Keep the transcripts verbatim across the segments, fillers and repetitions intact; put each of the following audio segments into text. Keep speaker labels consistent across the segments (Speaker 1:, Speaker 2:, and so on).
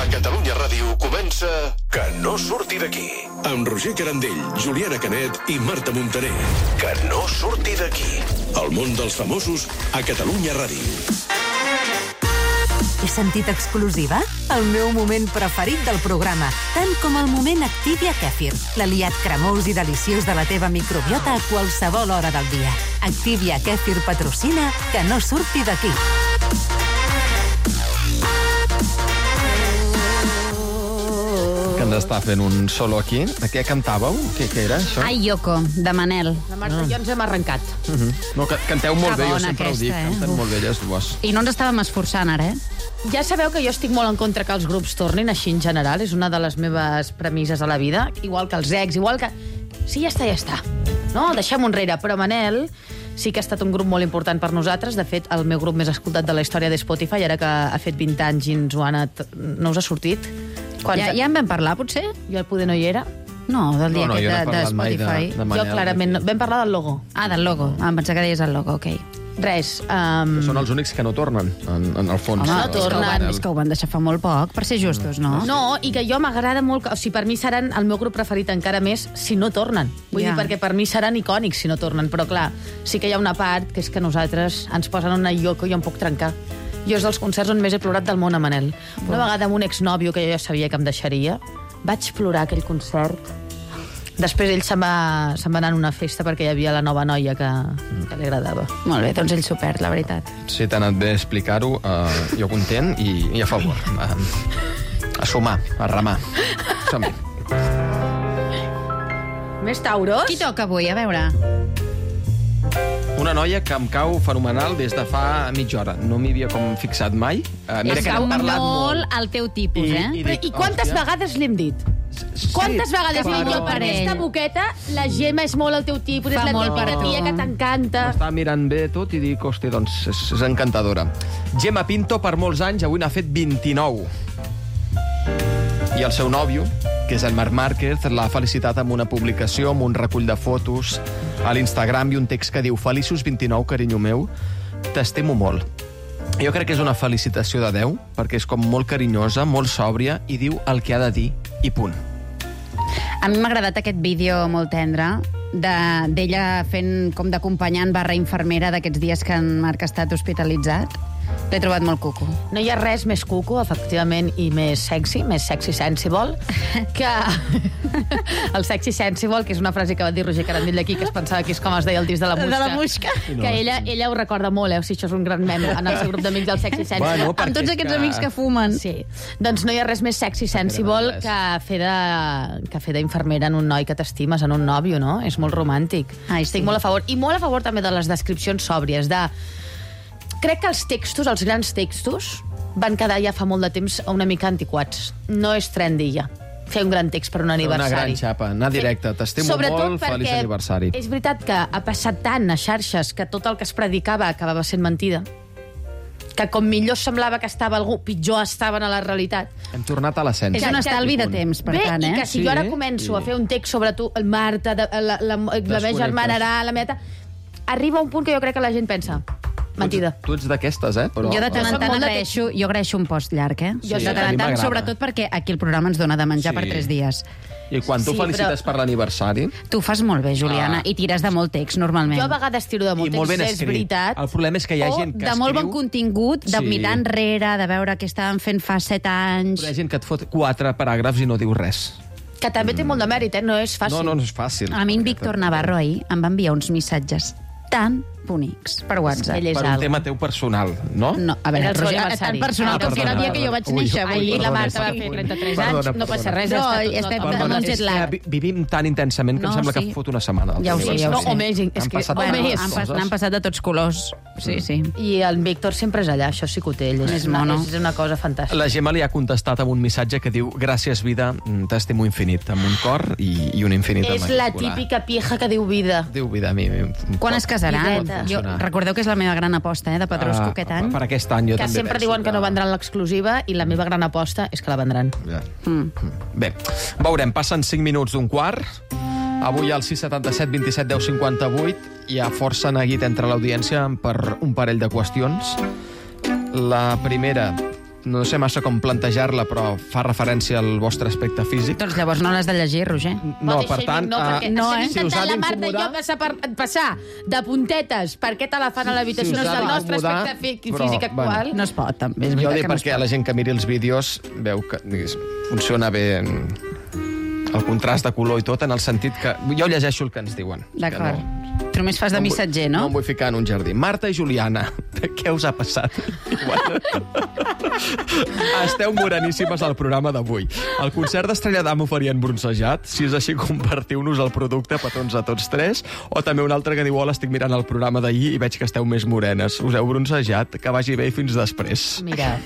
Speaker 1: Catalunya Ràdio comença Que no surti d'aquí. Amb Roger Carandell, Juliana Canet i Marta Montaner. Que no surti d'aquí. El món dels famosos a Catalunya Ràdio.
Speaker 2: He sentit exclusiva? El meu moment preferit del programa, tant com el moment Activia Kèfir, l'aliat cremós i deliciós de la teva microbiota a qualsevol hora del dia. Activia Kèfir patrocina Que no surti d'aquí.
Speaker 3: Que ens està fent un solo aquí. De què cantàveu? Què, què era, això?
Speaker 4: Ai, Yoko, de Manel.
Speaker 5: La Marta i jo ens hem arrencat.
Speaker 3: Uh -huh. No, que, canteu molt
Speaker 4: Que
Speaker 3: bé, jo
Speaker 4: bona
Speaker 3: sempre
Speaker 4: aquesta,
Speaker 3: ho dic.
Speaker 4: eh?
Speaker 3: Canten
Speaker 4: Uf.
Speaker 3: molt bé, les dues.
Speaker 4: I no ens estàvem esforçant, ara, eh?
Speaker 5: Ja sabeu que jo estic molt en contra que els grups tornin així en general. És una de les meves premisses a la vida. Igual que els ex, igual que... Sí, ja està, ja està. No, deixem-ho enrere. Però Manel sí que ha estat un grup molt important per nosaltres. De fet, el meu grup més escoltat de la història de Spotify, ara que ha fet vint anys i ens ho ha anat... no us ha sortit? Quan
Speaker 4: Ja, ja en vam parlar, potser?
Speaker 5: Jo poder no hi era.
Speaker 4: No, del dia
Speaker 3: No, no,
Speaker 4: aquest
Speaker 3: jo no he
Speaker 4: de, de
Speaker 3: parlat mai de-
Speaker 4: Spotify.
Speaker 3: de Manel,
Speaker 5: Jo, clarament,
Speaker 3: aquí.
Speaker 5: vam parlar del logo.
Speaker 4: Ah, del logo. Ah, em pensava que deies el logo, ok.
Speaker 5: Res. Um...
Speaker 3: Són els únics que no tornen, en, en el fons.
Speaker 4: Home,
Speaker 5: no
Speaker 4: és, que ho
Speaker 5: tornen.
Speaker 4: van, és que ho van deixar fa molt poc, per ser justos, no?
Speaker 5: No, i que jo m'agrada molt... que- O sigui, per mi seran el meu grup preferit encara més si no tornen. Vull
Speaker 4: Ja.
Speaker 5: dir, perquè per mi seran icònics si no tornen. Però, clar, sí que hi ha una part que és que nosaltres ens posen una Yoko i jo em puc trencar. Jo és dels concerts on més he plorat del món, a Manel. Una vegada amb un exnòvio que jo ja sabia que em deixaria, vaig plorar aquell concert. Després ell se'n va, se'n va anar a una festa perquè hi havia la nova noia que, que li agradava.
Speaker 4: Molt bé, doncs ell s'ho perd, la veritat.
Speaker 3: Si t'ha anat bé explicar-ho, uh, jo content i, i a favor. Uh, a sumar, a remar. Som-hi.
Speaker 5: Més tauros?
Speaker 4: Qui toca avui? A veure.
Speaker 3: Una noia que em cau fenomenal des de fa mitja hora. No m'hi havia com fixat mai. Uh, mira
Speaker 4: Es
Speaker 3: que
Speaker 4: cau
Speaker 3: n'hem parlat
Speaker 4: molt
Speaker 3: molt.
Speaker 4: al teu tipus,
Speaker 3: I-
Speaker 4: eh?
Speaker 3: i-
Speaker 5: Però, I quantes
Speaker 3: Hòstia.
Speaker 5: vegades l'hem dit? Quantes vegades
Speaker 4: que
Speaker 5: dic
Speaker 4: fa
Speaker 5: jo,
Speaker 4: molt
Speaker 5: per
Speaker 4: per
Speaker 5: aquesta
Speaker 4: ell.
Speaker 5: boqueta, la Gemma és molt el teu tipus,
Speaker 4: Fa
Speaker 5: és la
Speaker 4: molt
Speaker 5: típica
Speaker 4: per tu.
Speaker 5: tia que t'encanta.
Speaker 3: Estava mirant bé tot i dic, hòstia, doncs és, és encantadora. Gemma Pinto, per molts anys, avui n'ha fet vint-i-nou. I el seu nòvio, que és el Marc Márquez, l'ha felicitat amb una publicació, amb un recull de fotos a l'Instagram i un text que diu «Feliços vint-i-nou, carinyo meu, t'estimo molt». Jo crec que és una felicitació de Déu, perquè és com molt carinyosa, molt sòbria, i diu el que ha de dir, i punt.
Speaker 4: A mi m'ha agradat aquest vídeo molt tendre de- d'ella fent com d'acompanyant barra infermera d'aquests dies que en Marc ha estat hospitalitzat. L'he trobat molt cuco.
Speaker 5: No hi ha res més cuco, efectivament, i més sexy, més sexy sensible, que el sexy sensible, que és una frase que va dir Roger Carandell d'aquí, que es pensava que és com es deia el disc de la Musca.
Speaker 4: De la Musca.
Speaker 5: Que ella, ella ho recorda molt, eh? O sigui, això és un gran meme en el seu grup d'amics del sexy sensible.
Speaker 3: Bueno,
Speaker 4: Amb tots
Speaker 3: perquè
Speaker 4: aquests
Speaker 3: que-
Speaker 4: amics que fumen.
Speaker 5: Sí. Doncs no hi ha res més sexy sensible que fer de que fer d'infermera en un noi que t'estimes, en un nòvio, no? És molt romàntic.
Speaker 4: Ai,
Speaker 5: Estic
Speaker 4: sí.
Speaker 5: molt a favor. I molt a favor també de les descripcions sòbries, de... Crec que els textos, els grans textos, van quedar ja fa molt de temps una mica antiquats. No és trendy ja fer un gran text per un
Speaker 3: Una
Speaker 5: aniversari.
Speaker 3: gran xapa, anar directe. T'estimo
Speaker 5: Sobretot
Speaker 3: molt, feliç
Speaker 5: perquè
Speaker 3: aniversari.
Speaker 5: és veritat que ha passat tant a xarxes que tot el que es predicava acabava sent mentida, que com millor semblava que estava algú, pitjor estaven a la realitat.
Speaker 3: Hem tornat a l'essència.
Speaker 4: És un estalvi de temps, per
Speaker 5: Bé,
Speaker 4: tant,
Speaker 5: i
Speaker 4: eh?
Speaker 5: que si
Speaker 3: Sí,
Speaker 5: jo ara començo
Speaker 3: sí.
Speaker 5: a fer un text sobre tu, el Marta, de, la, la, la, la meva germana era la meta, arriba un punt que jo crec que la gent pensa mentida.
Speaker 3: Tu ets d'aquestes, eh? Però,
Speaker 4: Jo de tant
Speaker 5: Jo
Speaker 4: en
Speaker 5: soc
Speaker 4: tant
Speaker 5: molt de
Speaker 4: agraeixo, jo agraeixo un post llarg, eh?
Speaker 5: Jo
Speaker 4: de
Speaker 5: sí,
Speaker 4: tant
Speaker 3: a mi
Speaker 4: en tant,
Speaker 3: m'agrada.
Speaker 4: sobretot perquè aquí el programa ens dona de menjar
Speaker 3: Sí.
Speaker 4: per tres dies.
Speaker 3: I quan tu
Speaker 5: Sí,
Speaker 3: felicites
Speaker 5: però-
Speaker 3: per l'aniversari...
Speaker 4: Tu ho fas molt bé, Juliana,
Speaker 3: Ah.
Speaker 4: i tires de molt text, normalment.
Speaker 5: Jo a vegades tiro de molt
Speaker 3: I molt ben
Speaker 5: text, és
Speaker 3: escrit.
Speaker 5: veritat.
Speaker 3: El problema és que hi ha
Speaker 4: o
Speaker 3: gent que
Speaker 4: de molt bon
Speaker 3: escriu...
Speaker 4: contingut, de
Speaker 3: Sí.
Speaker 4: mirar enrere, de veure què estaven fent fa set anys.
Speaker 3: Però hi ha gent que et fot quatre paràgrafs i no diu res.
Speaker 5: Que també té molt de mèrit, eh? No és fàcil.
Speaker 3: No, no, no és fàcil.
Speaker 4: A mi en Víctor Navarro ahir em va enviar uns missatges tan bonics per WhatsApp.
Speaker 5: Ell és
Speaker 3: Per un
Speaker 5: alt.
Speaker 3: tema teu personal, no?
Speaker 4: No, a veure,
Speaker 5: Era el seu
Speaker 4: Roger,
Speaker 5: aniversari.
Speaker 4: tan personal
Speaker 3: Ah,
Speaker 4: com que era el
Speaker 3: perdona,
Speaker 4: dia que jo vaig
Speaker 3: perdona.
Speaker 4: néixer.
Speaker 3: Ui,
Speaker 4: vull dir,
Speaker 5: Ahir la
Speaker 3: perdona,
Speaker 5: Marta va
Speaker 3: sí.
Speaker 5: fer trenta-tres
Speaker 3: Perdona,
Speaker 5: anys, no
Speaker 3: perdona.
Speaker 5: passa res.
Speaker 4: No,
Speaker 5: està tot-
Speaker 4: estem
Speaker 5: no,
Speaker 4: amb
Speaker 3: Perdona,
Speaker 4: un
Speaker 3: és
Speaker 4: jet lag.
Speaker 3: que vi- vivim tan intensament que
Speaker 4: No,
Speaker 3: em sembla
Speaker 4: sí.
Speaker 3: que fot una setmana.
Speaker 4: Ja ho sé,
Speaker 5: Sí,
Speaker 4: ja ho
Speaker 5: no,
Speaker 4: sé.
Speaker 5: o més, és
Speaker 3: Han
Speaker 5: que-
Speaker 3: passat
Speaker 5: o
Speaker 4: Bueno,
Speaker 5: més.
Speaker 4: han, pas,
Speaker 3: coses.
Speaker 4: han passat de tots colors. Sí, sí.
Speaker 5: I el Víctor sempre és allà, això sí que ho té ell. És,
Speaker 4: És
Speaker 5: una,
Speaker 4: mono.
Speaker 5: és una cosa fantàstica.
Speaker 3: La Gemma li ha contestat amb un missatge que diu gràcies, vida, t'estimo infinit, amb un cor i, i un infinit amb
Speaker 5: És la
Speaker 3: majúscula.
Speaker 5: típica pieja que diu vida.
Speaker 3: Diu vida a mi. em
Speaker 4: Quan
Speaker 3: pot-
Speaker 4: es casaran?
Speaker 5: Videta.
Speaker 4: Jo, recordeu que és la meva gran aposta, eh, de Pedrusco
Speaker 3: Ah,
Speaker 4: aquest any.
Speaker 3: Per aquest any jo
Speaker 5: Que
Speaker 3: també
Speaker 5: sempre
Speaker 3: penso
Speaker 5: diuen que no vendran l'exclusiva i la meva gran aposta és que la vendran.
Speaker 3: Ja.
Speaker 4: Mm.
Speaker 3: Bé, veurem, passen cinc minuts d'un quart. Avui al sis setanta set vint set deu cinquanta vuit hi ha força neguit entre l'audiència per un parell de qüestions. La primera no sé massa com plantejar-la, però fa referència al vostre aspecte físic.
Speaker 4: Doncs llavors no l'has de llegir, Roger.
Speaker 3: No, per tant...
Speaker 5: No, perquè
Speaker 3: eh,
Speaker 5: no,
Speaker 4: eh?
Speaker 5: estem
Speaker 3: si us ha
Speaker 5: intentant la Marta i
Speaker 3: d'incomodar-
Speaker 5: jo passar, per, passar de puntetes per què te la fan a l'habitació,
Speaker 3: Si us
Speaker 5: no és
Speaker 3: ha
Speaker 5: el nostre
Speaker 3: d'incomodar,
Speaker 5: aspecte fí-
Speaker 3: però,
Speaker 5: físic actual.
Speaker 3: bueno.
Speaker 4: No es pot, també. És
Speaker 3: Jo
Speaker 4: veritat
Speaker 3: dic
Speaker 4: que no es
Speaker 3: perquè
Speaker 4: pot.
Speaker 3: la gent que miri els vídeos veu que digues, funciona bé el contrast de color i tot, en el sentit que... Jo llegeixo el que ens diuen.
Speaker 4: D'acord.
Speaker 3: Que no-
Speaker 4: Tu només fas de
Speaker 3: em vull-
Speaker 4: missatger,
Speaker 3: No
Speaker 4: no?
Speaker 3: em vull ficar en un jardí. Marta i Juliana, què us ha passat? Igual. Esteu moreníssimes al programa d'avui. El concert d'Estrella Damm ho farien bronzejat. Si és així, compartiu-nos el producte, petons a tots tres. O també un altre que diu, hola, estic mirant el programa d'ahir i veig que esteu més morenes. Us heu bronzejat? Que vagi bé i fins després.
Speaker 5: Mira,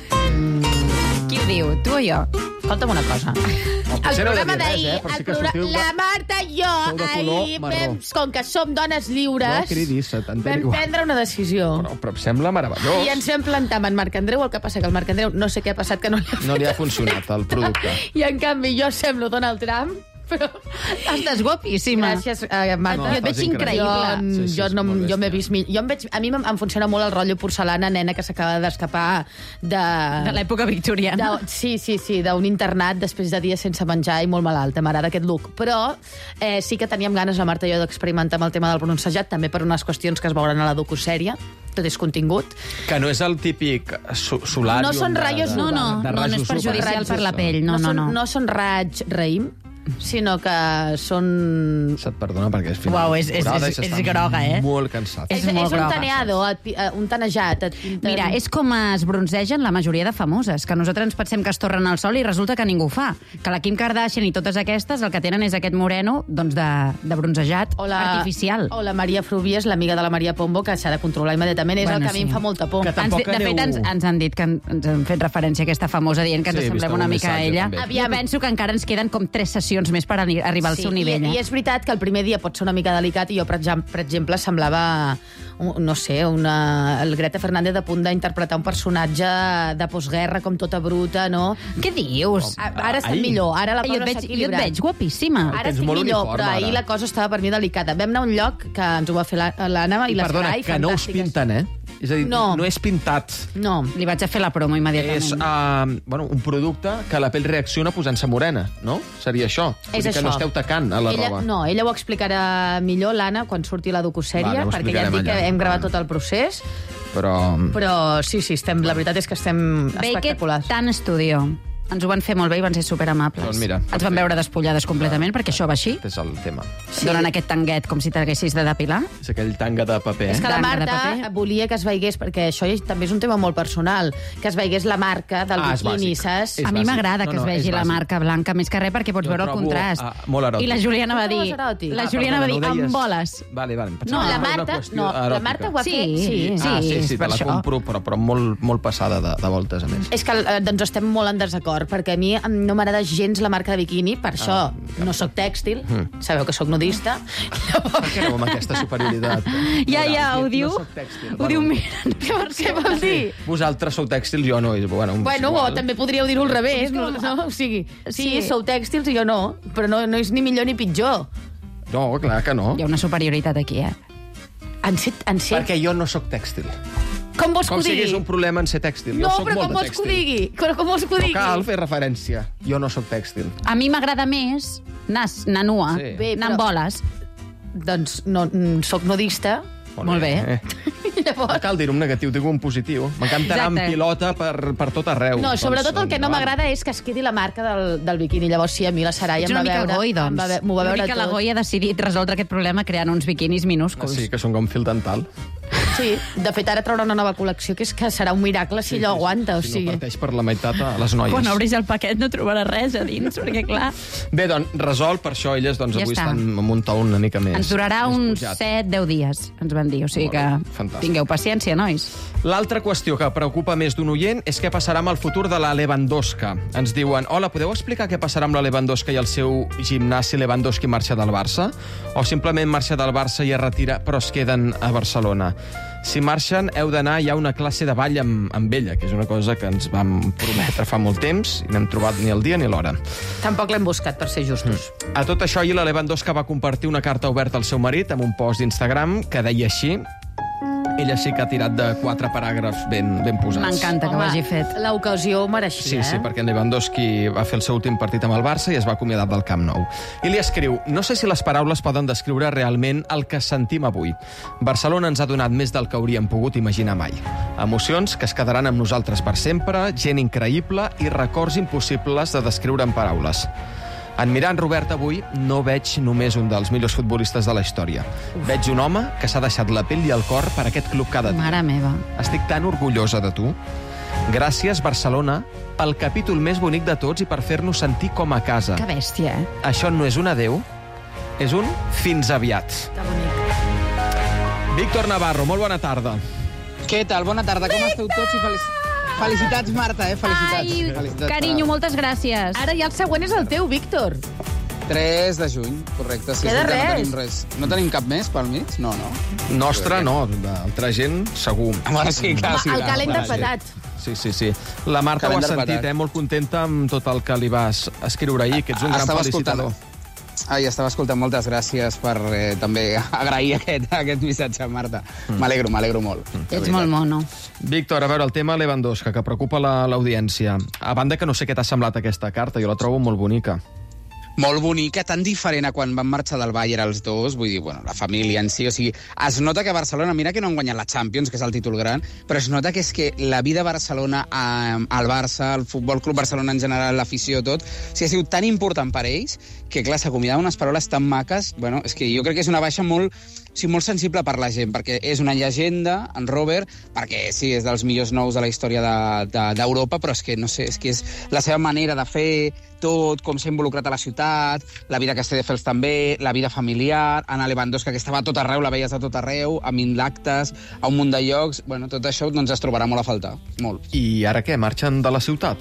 Speaker 4: Qui ho diu, tu o jo?
Speaker 5: escolta'm una cosa.
Speaker 3: O
Speaker 5: El
Speaker 3: potser no heu de
Speaker 5: programa
Speaker 3: dir res,
Speaker 5: d'ahir,
Speaker 3: eh? Per si
Speaker 5: el
Speaker 3: que
Speaker 5: programa-
Speaker 3: sortiu de-
Speaker 5: la Marta i jo,
Speaker 3: Sou de color
Speaker 5: ahir,
Speaker 3: marró.
Speaker 5: vam, com que som dones lliures,
Speaker 3: No cridis, se t'entén
Speaker 5: vam
Speaker 3: igual.
Speaker 5: prendre una decisió.
Speaker 3: Però, però em sembla meravellós.
Speaker 5: I ens vam plantar amb en Marc Andreu, el que passa que el Marc Andreu no sé què ha passat, que no li ha fet.
Speaker 3: No li ha funcionat el producte.
Speaker 5: I en canvi jo semblo Donald Trump, però...
Speaker 4: Estàs guapíssima.
Speaker 5: Gràcies, eh, Marta.
Speaker 3: No,
Speaker 4: jo et veig
Speaker 3: estàs increïble.
Speaker 4: increïble.
Speaker 5: Jo,
Speaker 3: Sí, sí,
Speaker 5: jo,
Speaker 3: és
Speaker 5: no,
Speaker 3: molt
Speaker 5: jo m'he
Speaker 3: bèstia.
Speaker 5: vist... mi- Jo em veig, a mi em, em funciona molt el rotllo porcelana nena que s'acaba d'escapar de...
Speaker 4: De l'època victoriana.
Speaker 5: De, sí, sí, sí, d'un internat després de dies sense menjar i molt malalta. M'agrada aquest look. Però eh, sí que teníem ganes, la Marta i jo, d'experimentar amb el tema del bronzejat, també per unes qüestions que es veuran a la docusèrie. Tot és contingut.
Speaker 3: Que no és el típic so solarium...
Speaker 5: No són raios-
Speaker 4: No, no,
Speaker 3: de, de
Speaker 4: no, no és
Speaker 3: rajos
Speaker 4: perjudicial
Speaker 3: U V.
Speaker 4: per la pell. No, no,
Speaker 5: són,
Speaker 4: no.
Speaker 5: no són raig raïm, sinó que són...
Speaker 3: Se't perdona perquè és final.
Speaker 4: Uau, és- és-
Speaker 3: temporada
Speaker 4: és-
Speaker 3: i s'està
Speaker 4: és groga, eh?
Speaker 3: Molt cansat.
Speaker 4: És
Speaker 5: és,
Speaker 4: molt
Speaker 5: és un
Speaker 4: groga.
Speaker 5: taneado, et pi- eh, un tanejat. Et pinten...
Speaker 4: Mira, és com es bronzegen la majoria de famoses, que nosaltres ens pensem que es torren al sol i resulta que ningú ho fa. Que la Kim Kardashian i totes aquestes el que tenen és aquest moreno doncs de, de bronzejat
Speaker 5: O la,
Speaker 4: artificial.
Speaker 5: O la Maria Frubies, l'amiga de la Maria Pombo, que s'ha de controlar immediatament. És
Speaker 4: Bueno,
Speaker 5: el que a mi
Speaker 4: sí.
Speaker 5: em fa molta por.
Speaker 3: Que
Speaker 4: Ens,
Speaker 3: tampoc
Speaker 4: de fet,
Speaker 3: aneu-
Speaker 4: ens, ens han dit que en- ens han fet referència a aquesta famosa dient que ens
Speaker 3: Sí, he vist
Speaker 4: semblem una
Speaker 3: algun
Speaker 4: mica a
Speaker 3: missatge,
Speaker 4: ella.
Speaker 3: també.
Speaker 4: Aviam. Jo penso que encara ens queden com tres sessions més per ani- arribar al seu nivell.
Speaker 5: I,
Speaker 4: eh?
Speaker 5: I és veritat que el primer dia pot ser una mica delicat i jo, per exemple, per exemple semblava, un- no sé, una, el Greta Fernández a punt d'interpretar un personatge de postguerra com tota bruta, no?
Speaker 4: Què dius?
Speaker 5: A, ara està
Speaker 3: Ai.
Speaker 5: millor, ara la
Speaker 4: jo,
Speaker 5: cosa
Speaker 4: et veig,
Speaker 5: s'ha
Speaker 4: jo et
Speaker 5: equilibrat.
Speaker 4: veig guapíssima.
Speaker 5: Ara
Speaker 3: Tens
Speaker 5: estic
Speaker 3: molt
Speaker 5: millor,
Speaker 3: uniforme,
Speaker 5: però ahir
Speaker 3: ara.
Speaker 5: la cosa estava per mi delicada. Vam anar a un lloc que ens ho va fer la- l'Anna i,
Speaker 3: I
Speaker 5: les
Speaker 3: perdona,
Speaker 5: Crai,
Speaker 3: que no us
Speaker 5: fantàstiques.
Speaker 3: pinten, eh? És a dir,
Speaker 5: No.
Speaker 3: no és pintat.
Speaker 5: No.
Speaker 4: Li vaig a fer la promo immediatament.
Speaker 3: És uh, bueno, un producte que la pell reacciona posant-se morena, no? Seria això. Vull
Speaker 5: És
Speaker 3: dir que
Speaker 5: això.
Speaker 3: no esteu tacant a la
Speaker 5: ella,
Speaker 3: roba.
Speaker 5: No, ella ho explicarà millor, l'Anna, quan surti la docusèrie,
Speaker 3: Vale, ho
Speaker 5: perquè ja et
Speaker 3: explicarem
Speaker 5: dic que
Speaker 3: allà.
Speaker 5: hem gravat
Speaker 3: Vale.
Speaker 5: tot el procés.
Speaker 3: Però...
Speaker 5: Però sí, sí, estem, la veritat és que estem
Speaker 4: Baked
Speaker 5: espectaculars.
Speaker 4: Tan Studio. Ens ho van fer molt bé i van ser superamables.
Speaker 3: Doncs mira,
Speaker 4: Ens van
Speaker 3: perfecte.
Speaker 4: veure despullades completament, perquè això va així.
Speaker 3: Aquest és el tema.
Speaker 4: Sí. Donen aquest tanguet com si t'haguessis de depilar.
Speaker 3: És aquell tanga de paper, eh?
Speaker 5: És que la
Speaker 4: Blanca de
Speaker 5: Marta
Speaker 4: paper.
Speaker 5: volia que es veiés, perquè això també és un tema molt personal, que es veiés la marca del
Speaker 3: Ah, és
Speaker 5: biquini,
Speaker 3: bàsic.
Speaker 5: saps?
Speaker 3: És
Speaker 4: A mi
Speaker 3: bàsic.
Speaker 4: m'agrada
Speaker 3: No,
Speaker 4: que es
Speaker 3: no,
Speaker 4: vegi
Speaker 3: és
Speaker 4: la
Speaker 3: bàsic.
Speaker 4: marca blanca, més que res perquè pots
Speaker 3: Jo
Speaker 4: veure el
Speaker 3: trobo,
Speaker 4: contrast.
Speaker 3: ah, molt eròtic.
Speaker 4: I la Juliana va
Speaker 5: Tu
Speaker 4: dir...
Speaker 5: trobes eròtic?
Speaker 4: La
Speaker 5: Ah,
Speaker 4: Juliana va
Speaker 3: perdona,
Speaker 4: dir,
Speaker 3: no ho deies?
Speaker 4: amb boles.
Speaker 3: Vale, vale. em
Speaker 5: No,
Speaker 3: pensava que
Speaker 5: la
Speaker 3: era una
Speaker 5: Marta,
Speaker 3: qüestió
Speaker 5: no, la
Speaker 3: eròtica.
Speaker 5: Marta ho ha
Speaker 4: Sí,
Speaker 5: fet, sí.
Speaker 4: sí.
Speaker 3: Ah, sí, sí,
Speaker 4: és
Speaker 3: te
Speaker 4: per
Speaker 3: la
Speaker 4: això.
Speaker 3: compro, però, però molt, molt passada de, de voltes, a més.
Speaker 5: És que eh, doncs estem molt en desacord, perquè a mi em- no m'agrada gens la marca de biquini, per això
Speaker 3: Ah,
Speaker 5: no sóc tèxtil,
Speaker 3: Mm.
Speaker 5: sabeu que sóc nudista.
Speaker 3: Per què no amb aquesta superioritat?
Speaker 4: Ja, ja, ho
Speaker 3: No
Speaker 4: diu.
Speaker 3: soc tèxtil.
Speaker 4: Ho diu
Speaker 3: Bueno,
Speaker 4: mirant.
Speaker 5: Què vol dir?
Speaker 3: Vosaltres sou tèxtils, jo no. i, Bueno, és
Speaker 5: Bueno, o
Speaker 3: igual.
Speaker 5: també podríeu dir-ho al revés, no? no? O sigui, sí,
Speaker 4: Sí.
Speaker 5: sou tèxtils i jo no, però no, no és ni millor ni pitjor.
Speaker 3: No, clar que no.
Speaker 4: Hi ha una superioritat aquí, eh?
Speaker 5: En ser, en ser...
Speaker 3: Perquè jo no sóc tèxtil.
Speaker 5: Com vols que
Speaker 3: Com
Speaker 5: ho
Speaker 3: si
Speaker 5: digui?
Speaker 3: hagués un problema en ser tèxtil.
Speaker 5: No,
Speaker 3: jo soc
Speaker 5: però
Speaker 3: molt
Speaker 5: com
Speaker 3: de
Speaker 5: vols que ho
Speaker 3: tèxtil.
Speaker 5: digui? Però com vols que ho
Speaker 3: No
Speaker 5: digui?
Speaker 3: cal fer referència. Jo no sóc tèxtil.
Speaker 4: A mi m'agrada més anar, anar nua,
Speaker 3: Sí.
Speaker 5: Bé,
Speaker 4: anar
Speaker 5: però-
Speaker 4: amb boles.
Speaker 5: Doncs no, mm, soc nudista.
Speaker 4: Molt bé.
Speaker 3: Eh?
Speaker 5: Llavors...
Speaker 3: No cal dir-ho en negatiu, dic un positiu. M'encanta anar amb
Speaker 4: Exacte.
Speaker 3: pilota per, per tot arreu.
Speaker 5: No, sobretot
Speaker 3: Doncs,
Speaker 5: el que no
Speaker 3: endavant.
Speaker 5: m'agrada és que es quedi la marca del, del biquini. Llavors sí, a mi la Sarai
Speaker 4: Ets
Speaker 5: em
Speaker 4: una
Speaker 5: va
Speaker 4: mica
Speaker 5: veure...
Speaker 4: goi,
Speaker 5: em
Speaker 4: doncs.
Speaker 5: va ve- M'ho va
Speaker 4: Una
Speaker 5: veure
Speaker 4: mica la
Speaker 5: tot.
Speaker 4: Goi ha decidit resoldre aquest problema creant uns biquinis
Speaker 3: Ah,
Speaker 4: minúsculs.
Speaker 3: sí, que són com fil dental.
Speaker 5: Sí, de fet ara traurà una nova col·lecció que és que serà un miracle si allò aguanta, o
Speaker 3: Si
Speaker 5: sigui...
Speaker 3: no parteix per la meitat a les noies.
Speaker 4: Quan obris el paquet no trobaràs res a dins, perquè clar...
Speaker 3: Bé, doncs, resolt, per això elles doncs,
Speaker 4: Ja
Speaker 3: avui
Speaker 4: està.
Speaker 3: estan amb un to una mica més.
Speaker 4: Ens durarà
Speaker 3: més
Speaker 4: uns
Speaker 3: pujat.
Speaker 4: set deu dies, ens van dir. O sigui
Speaker 3: Molt bé,
Speaker 4: que
Speaker 3: fantàstic.
Speaker 4: tingueu paciència, nois.
Speaker 3: L'altra qüestió que preocupa més d'un oient és què passarà amb el futur de la Lewandowska. Ens diuen, hola, podeu explicar què passarà amb la Lewandowska i el seu gimnàs si Lewandowski marxa del Barça? O simplement marxa del Barça i es retira però es queden a Barcelona? Si marxen, heu d'anar ja a una classe de ball amb, amb ella, que és una cosa que ens vam prometre fa molt temps i no hem trobat ni el dia ni l'hora.
Speaker 5: Tampoc l'hem buscat, per ser justos.
Speaker 3: A tot això, ahir la Lewandowska va compartir una carta oberta al seu marit amb un post d'Instagram que deia així: Ella sí que ha tirat de quatre paràgrafs ben, ben posats.
Speaker 4: M'encanta que ho hagi fet.
Speaker 5: L'ocasió ho mereixia,
Speaker 3: Sí, sí,
Speaker 5: eh?
Speaker 3: perquè en Lewandowski va fer el seu últim partit amb el Barça i es va acomiadar del Camp Nou. I li escriu: no sé si les paraules poden descriure realment el que sentim avui. Barcelona ens ha donat més del que hauríem pogut imaginar mai. Emocions que es quedaran amb nosaltres per sempre, gent increïble i records impossibles de descriure en paraules. En mirant Robert avui no veig només un dels millors futbolistes de la història. Veig un home que s'ha deixat la pell i el cor per aquest club cada dia.
Speaker 4: Mare meva.
Speaker 3: Estic tan orgullosa de tu. Gràcies, Barcelona, pel capítol més bonic de tots i per fer-nos sentir com a casa.
Speaker 4: Que bèstia, eh?
Speaker 3: Això no és un adeu, és un fins aviat.
Speaker 5: Que bonic.
Speaker 3: Víctor Navarro, molt bona tarda.
Speaker 6: Què tal? Bona tarda, com esteu tots? I felici... Felicitats, Marta, eh? Felicitats.
Speaker 4: Ai,
Speaker 6: Felicitats
Speaker 4: carinyo, moltes gràcies.
Speaker 5: Ara ja el següent és el teu, Víctor.
Speaker 6: tres de juny, correcte. Sí,
Speaker 5: Queda
Speaker 6: sí,
Speaker 5: res.
Speaker 6: No tenim res. No tenim cap més pel mig? No, no.
Speaker 3: Nostra, no. D'altra gent, segur.
Speaker 6: Bueno, sí, clar, sí,
Speaker 5: el
Speaker 6: clar,
Speaker 5: calendar
Speaker 6: clar, sí.
Speaker 5: petat.
Speaker 3: Sí, sí, sí. La Marta ho ha
Speaker 6: Calendar
Speaker 3: sentit,
Speaker 6: patat.
Speaker 3: eh? Molt contenta amb tot el que li vas escriure ahir, que ets un gran
Speaker 6: Estava
Speaker 3: felicitador.
Speaker 6: escoltant. Ai, estava escoltant. Moltes gràcies per eh, també agrair aquest, aquest missatge, Marta. M'alegro, m'alegro molt.
Speaker 4: Ets molt mono.
Speaker 3: Víctor, a veure, el tema Lewandowski, que preocupa la- l'audiència. A banda que no sé què t'ha semblat aquesta carta, jo la trobo molt bonica.
Speaker 6: Molt bonica, tan diferent a quan van marxar del Bayern els dos, vull dir, bueno, la família en si, o sigui, es nota que Barcelona, mira que no han guanyat la Champions, que és el títol gran, però es nota que és que la vida a Barcelona, eh, al Barça, el Futbol Club Barcelona en general, l'afició, tot, o sigui, ha sigut tan important per ells que, clar, s'acomiadaven unes paraules tan maques, bueno, és que jo crec que és una baixa molt, o sigui, molt sensible per la gent, perquè és una llegenda, en Robert, perquè sí, és dels millors nous de la història d'Europa, de, de, però és que, no sé, és que és la seva manera de fer tot, com s'ha involucrat a la ciutat, la vida que de Fels també, la vida familiar, Anna Lewandowski, que estava a tot arreu, la veies a tot arreu, a mil actes, a un munt de llocs, bueno, tot això doncs, es trobarà molt a faltar, molt.
Speaker 3: I ara què? Marxen de la ciutat?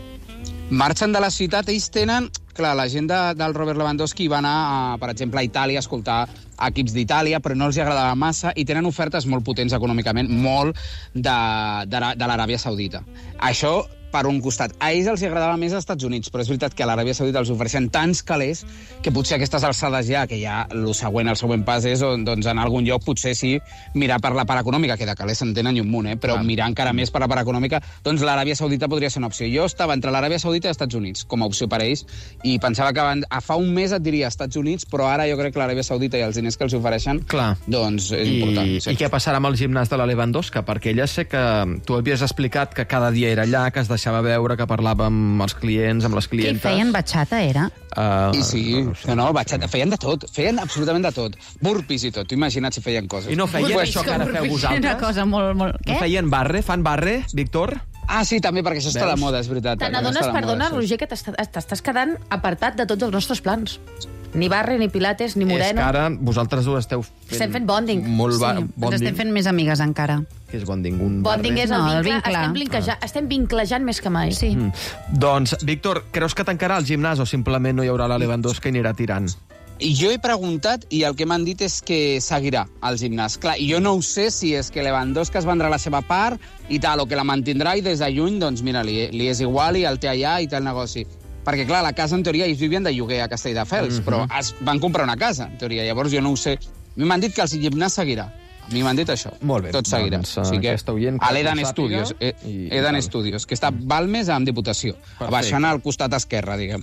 Speaker 6: Marxen de la ciutat, ells tenen... Clar, la gent de, del Robert Lewandowski va anar, a, per exemple, a Itàlia a escoltar equips d'Itàlia, però no els agradava massa i tenen ofertes molt potents econòmicament, molt de, de, de l'Aràbia Saudita. Això, per un costat. A ells els agradava més als Estats Units, però és veritat que a l'Aràbia Saudita els ofereixen tants calés que potser a aquestes alçades ja, que ja el següent, el següent pas és, doncs en algun lloc potser sí mirar per la part econòmica, que de calés se'n tenen i un munt, eh? Però
Speaker 3: Clar.
Speaker 6: mirar encara més per la part econòmica, doncs l'Aràbia Saudita podria ser una opció. Jo estava entre l'Aràbia Saudita i els Estats Units com a opció per a ells i pensava que van, a fa un mes et diria Estats Units, però ara jo crec que l'Aràbia Saudita i els diners que els ofereixen,
Speaker 3: Clar.
Speaker 6: doncs és
Speaker 3: I,
Speaker 6: important. Sí.
Speaker 3: I què passarà amb el gimnàs de la Lewandowski? Perquè ella sé que tu havies explicat que cada dia era allà, que es deixava veure, que parlava amb els clients, amb les
Speaker 4: Què
Speaker 3: clientes.
Speaker 4: feien batxata, era?
Speaker 3: Uh,
Speaker 6: I sí, no, no, bachata, feien de tot, feien absolutament de tot. Burpees i tot, tu imagina't si feien coses.
Speaker 3: I no feien
Speaker 6: Pues-
Speaker 3: això que ara feu
Speaker 4: Una
Speaker 3: vosaltres?
Speaker 4: cosa molt... molt...
Speaker 3: No
Speaker 4: Què?
Speaker 3: feien barre? Fan barre, Víctor?
Speaker 6: Ah, sí, també, perquè això està
Speaker 3: Veus?
Speaker 6: de moda, és veritat.
Speaker 5: Te
Speaker 6: perquè
Speaker 5: n'adones,
Speaker 6: està de moda,
Speaker 5: perdona,
Speaker 6: això.
Speaker 5: Roger, que t'està- t'estàs quedant apartat de tots els nostres plans. Ni barre, ni pilates, ni
Speaker 3: És
Speaker 5: moreno.
Speaker 3: que ara vosaltres dues esteu fent...
Speaker 5: Estem fent bonding.
Speaker 3: Molt ba
Speaker 4: Sí,
Speaker 3: bonding.
Speaker 4: ens estem fent més amigues encara.
Speaker 3: Què és bonding? Un
Speaker 5: Bonding
Speaker 3: barre?
Speaker 5: és el
Speaker 4: No, el
Speaker 5: vincle.
Speaker 4: vincle.
Speaker 5: Estem, vinqueja, estem vinclejant més que mai.
Speaker 4: Sí.
Speaker 3: Mm. Doncs, Víctor, creus que tancarà el gimnàs o simplement no hi haurà la Lewandowski i anirà tirant?
Speaker 6: I jo he preguntat i el que m'han dit és que seguirà al gimnàs. Clar, jo no ho sé si és que Lewandowski es vendrà la seva part i tal, o que la mantindrà i des de lluny, doncs mira, li, li és igual i el té allà i té el negoci. Perquè, clar, la casa, en teoria, ells vivien de lloguer a Castelldefels, mm -hmm. però es van comprar una casa, en teoria. Llavors jo no ho sé. A mi m'han dit que el gimnàs seguirà. A mi m'han dit això.
Speaker 3: Molt bé,
Speaker 6: Tot seguirà.
Speaker 3: doncs,
Speaker 6: o sigui que,
Speaker 3: aquesta oient que
Speaker 6: a l'Eden
Speaker 3: ho sàpiga
Speaker 6: Studios. Eh,
Speaker 3: i- i
Speaker 6: Eden
Speaker 3: tal.
Speaker 6: Studios, que està Balmes amb Diputació.
Speaker 3: Perfecte.
Speaker 6: Baixant al costat esquerre, diguem.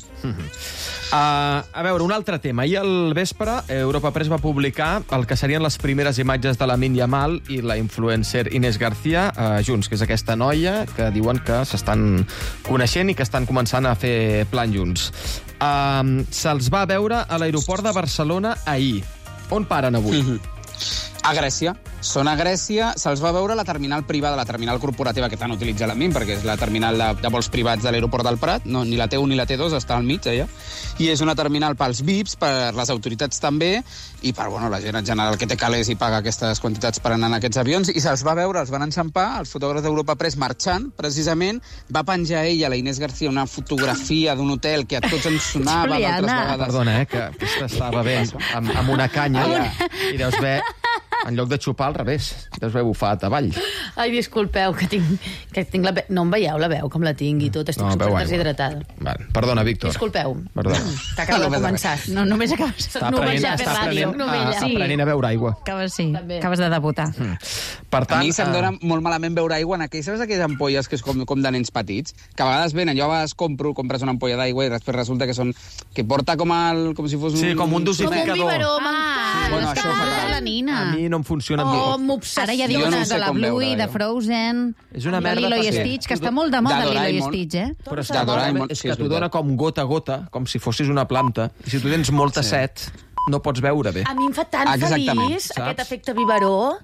Speaker 3: Uh, a veure, un altre tema. Ahir al vespre, Europa Press va publicar el que serien les primeres imatges de Lamine Yamal i la influencer Inés García uh, junts, que és aquesta noia que diuen que s'estan coneixent i que estan començant a fer plan junts. Uh, Se'ls va veure a l'aeroport de Barcelona ahir. On paren avui?
Speaker 6: A Grècia. Són a Grècia, se'ls va veure a la terminal privada, la terminal corporativa que tant utilitza la M I M, perquè és la terminal de, de vols privats de l'aeroport del Prat, no, ni la T un ni la T dos, està al mig, allà. I és una terminal pels V I Ps, per les autoritats també, i per bueno, la gent en general que té calés i paga aquestes quantitats per anar en aquests avions, i se'ls va veure, els van enxampar, els fotògrafs d'Europa Press marxant, precisament, va penjar ella, la Inés García, una fotografia d'un hotel que a tots ens sonava d'altres
Speaker 4: Juliana.
Speaker 6: vegades.
Speaker 3: Perdona, eh, que aquesta estava bevent amb, amb una canya
Speaker 6: Allà.
Speaker 3: i deus haver, en lloc de xupar al revés, deus haver bufat avall.
Speaker 5: Ai, disculpeu, que tinc, que tinc la veu... No em veieu la veu, com la tinc i tot. Estic
Speaker 3: No,
Speaker 5: no,
Speaker 3: beu
Speaker 5: super
Speaker 3: aigua.
Speaker 5: deshidratada.
Speaker 3: Vale. Perdona, Víctor.
Speaker 5: Disculpeu.
Speaker 3: Perdona.
Speaker 5: Que acaba de començar.
Speaker 4: No, només acabes...
Speaker 3: Està
Speaker 5: Novella,
Speaker 3: aprenent,
Speaker 5: fer
Speaker 3: està
Speaker 5: ràdio,
Speaker 3: aprenent,
Speaker 5: novella.
Speaker 3: a, aprenent a beure aigua.
Speaker 4: Acabes, sí,
Speaker 5: També.
Speaker 4: acabes de debutar.
Speaker 3: Per
Speaker 6: A
Speaker 3: tant,
Speaker 6: mi se'm
Speaker 3: eh,
Speaker 6: dona molt malament beure aigua en aquelles, saps aquelles ampolles que és com, com de nens petits? Que a vegades venen, jo a vegades compro, compres una ampolla d'aigua i després resulta que són... que porta com, el, com si fos un...
Speaker 3: Sí, com un
Speaker 5: Com un
Speaker 3: dosificador.
Speaker 5: biberó,
Speaker 4: Ah,
Speaker 5: m'encanta.
Speaker 6: Bueno,
Speaker 4: és que
Speaker 6: això fa
Speaker 4: t'agrada
Speaker 6: mal.
Speaker 4: la nina.
Speaker 3: a mi no em funciona.
Speaker 5: Oh,
Speaker 3: amb-
Speaker 5: m'obsessiona.
Speaker 4: Ara hi ha
Speaker 6: Jo no
Speaker 4: dibuixos
Speaker 6: sé
Speaker 4: de la
Speaker 6: com
Speaker 4: Bluey,
Speaker 6: veure,
Speaker 4: de
Speaker 6: jo.
Speaker 4: Frozen,
Speaker 3: És una
Speaker 4: de
Speaker 3: merda
Speaker 4: Lilo i
Speaker 3: per ser.
Speaker 4: Stitch, que està molt de moda,
Speaker 6: De
Speaker 4: Lilo i
Speaker 6: Doraemon.
Speaker 4: Stitch, eh?
Speaker 3: Però és,
Speaker 6: De Doraemon,
Speaker 3: és
Speaker 6: sí,
Speaker 3: que
Speaker 6: és
Speaker 3: t'ho dona
Speaker 6: veritat.
Speaker 3: com gota a gota, com si fossis una planta. I si tu tens molta set, no pots beure bé.
Speaker 5: A mi em fa tan
Speaker 6: Exactament.
Speaker 5: feliç
Speaker 3: Saps?
Speaker 5: aquest efecte biberó.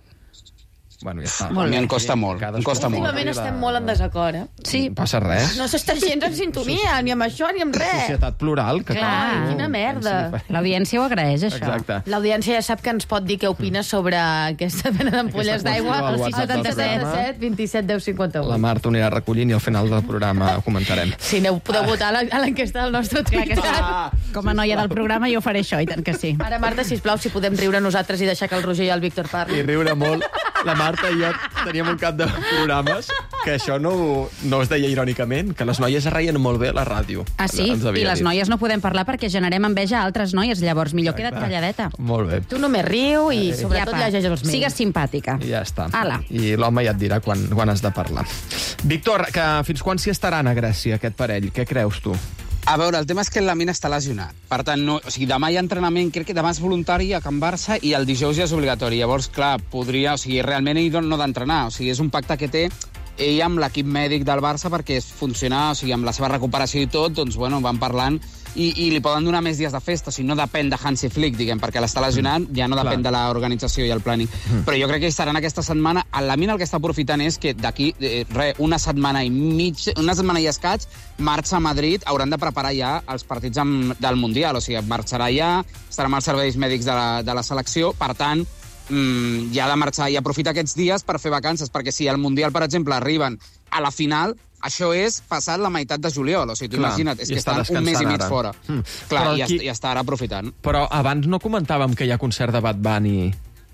Speaker 3: Bueno, ja està.
Speaker 6: A mi em costa molt, em costa molt.
Speaker 5: Últimament estem molt en desacord, eh?
Speaker 4: Sí,
Speaker 3: No passa res.
Speaker 5: No s'està gens en sintonia, ni amb això, ni amb res.
Speaker 3: Societat plural. Que
Speaker 4: Clar,
Speaker 3: cadascú
Speaker 5: quina merda.
Speaker 3: pensi-
Speaker 4: l'audiència ho agraeix, això.
Speaker 3: Exacte.
Speaker 5: L'audiència ja sap que ens pot dir què opina sobre aquesta mena d'ampolles
Speaker 3: Aquesta
Speaker 5: d'aigua
Speaker 3: qüestió al
Speaker 5: al sis
Speaker 3: WhatsApp del
Speaker 5: setanta set
Speaker 3: programa.
Speaker 5: set vint set deu cinquanta
Speaker 3: La
Speaker 5: u.
Speaker 3: Marta ho anirà recollint i al final del programa ho comentarem.
Speaker 5: Si aneu, podeu votar a la- a l'enquesta del nostre
Speaker 4: Clar que
Speaker 5: Twitter.
Speaker 4: sí. Com a noia del programa jo faré això, i tant que sí.
Speaker 5: Ara, Marta, sisplau, si podem riure nosaltres i deixar que el Roger i el Víctor
Speaker 3: I
Speaker 5: parlin.
Speaker 3: riure molt. La Marta i jo teníem un cap de programes que això no, ho- no es deia irònicament, que les noies es reien molt bé a la ràdio.
Speaker 4: Ah, sí?
Speaker 3: Ens
Speaker 4: I
Speaker 3: havia
Speaker 4: les
Speaker 3: dit.
Speaker 4: noies no podem parlar perquè generem enveja a altres noies, llavors millor queda't calladeta.
Speaker 3: Molt bé.
Speaker 5: Tu només riu i, sobretot,
Speaker 4: Apa,
Speaker 5: llegeix els mails.
Speaker 4: sigues simpàtica.
Speaker 3: I ja està.
Speaker 4: Ala.
Speaker 3: I l'home ja et dirà quan, quan has de parlar. Víctor, que fins quan s'hi estaran a Grècia, aquest parell? Què creus tu?
Speaker 6: A veure, el tema és que la Mina està lesionat. Per tant, no, o sigui, demà hi ha entrenament, crec que demà és voluntari a Can Barça i el dijous ja és obligatori. Llavors, clar, podria... O sigui, realment ell no ha d'entrenar. O sigui, és un pacte que té ell amb l'equip mèdic del Barça perquè es funciona, o sigui, amb la seva recuperació i tot, doncs, bueno, van parlant i, i li poden donar més dies de festa. O sigui, no depèn de Hansi Flick, diguem, perquè l'està lesionant, ja no depèn
Speaker 3: Clar.
Speaker 6: de l'organització i el planning. Mm. Però jo crec que estaran aquesta setmana. La Mina el que està aprofitant és que d'aquí, eh, re, una setmana i mig, una setmana i escaig, marxa a Madrid, hauran de preparar ja els partits amb, del Mundial, o sigui, marxarà ja, estarà amb els serveis mèdics de la, de la selecció, per tant, mm, ja ha de marxar i aprofitar aquests dies per fer vacances, perquè si al Mundial, per exemple, arriben a la final, això és passat la meitat de juliol, o sigui, tu
Speaker 3: Clar,
Speaker 6: imagina't, és
Speaker 3: i
Speaker 6: que
Speaker 3: està
Speaker 6: estan un mes i
Speaker 3: descansant
Speaker 6: mig
Speaker 3: ara.
Speaker 6: fora.
Speaker 3: Mm.
Speaker 6: Clar,
Speaker 3: Però
Speaker 6: i,
Speaker 3: aquí-
Speaker 6: qui... ja està ara aprofitant.
Speaker 3: Però abans no comentàvem que hi ha concert de Bad Bunny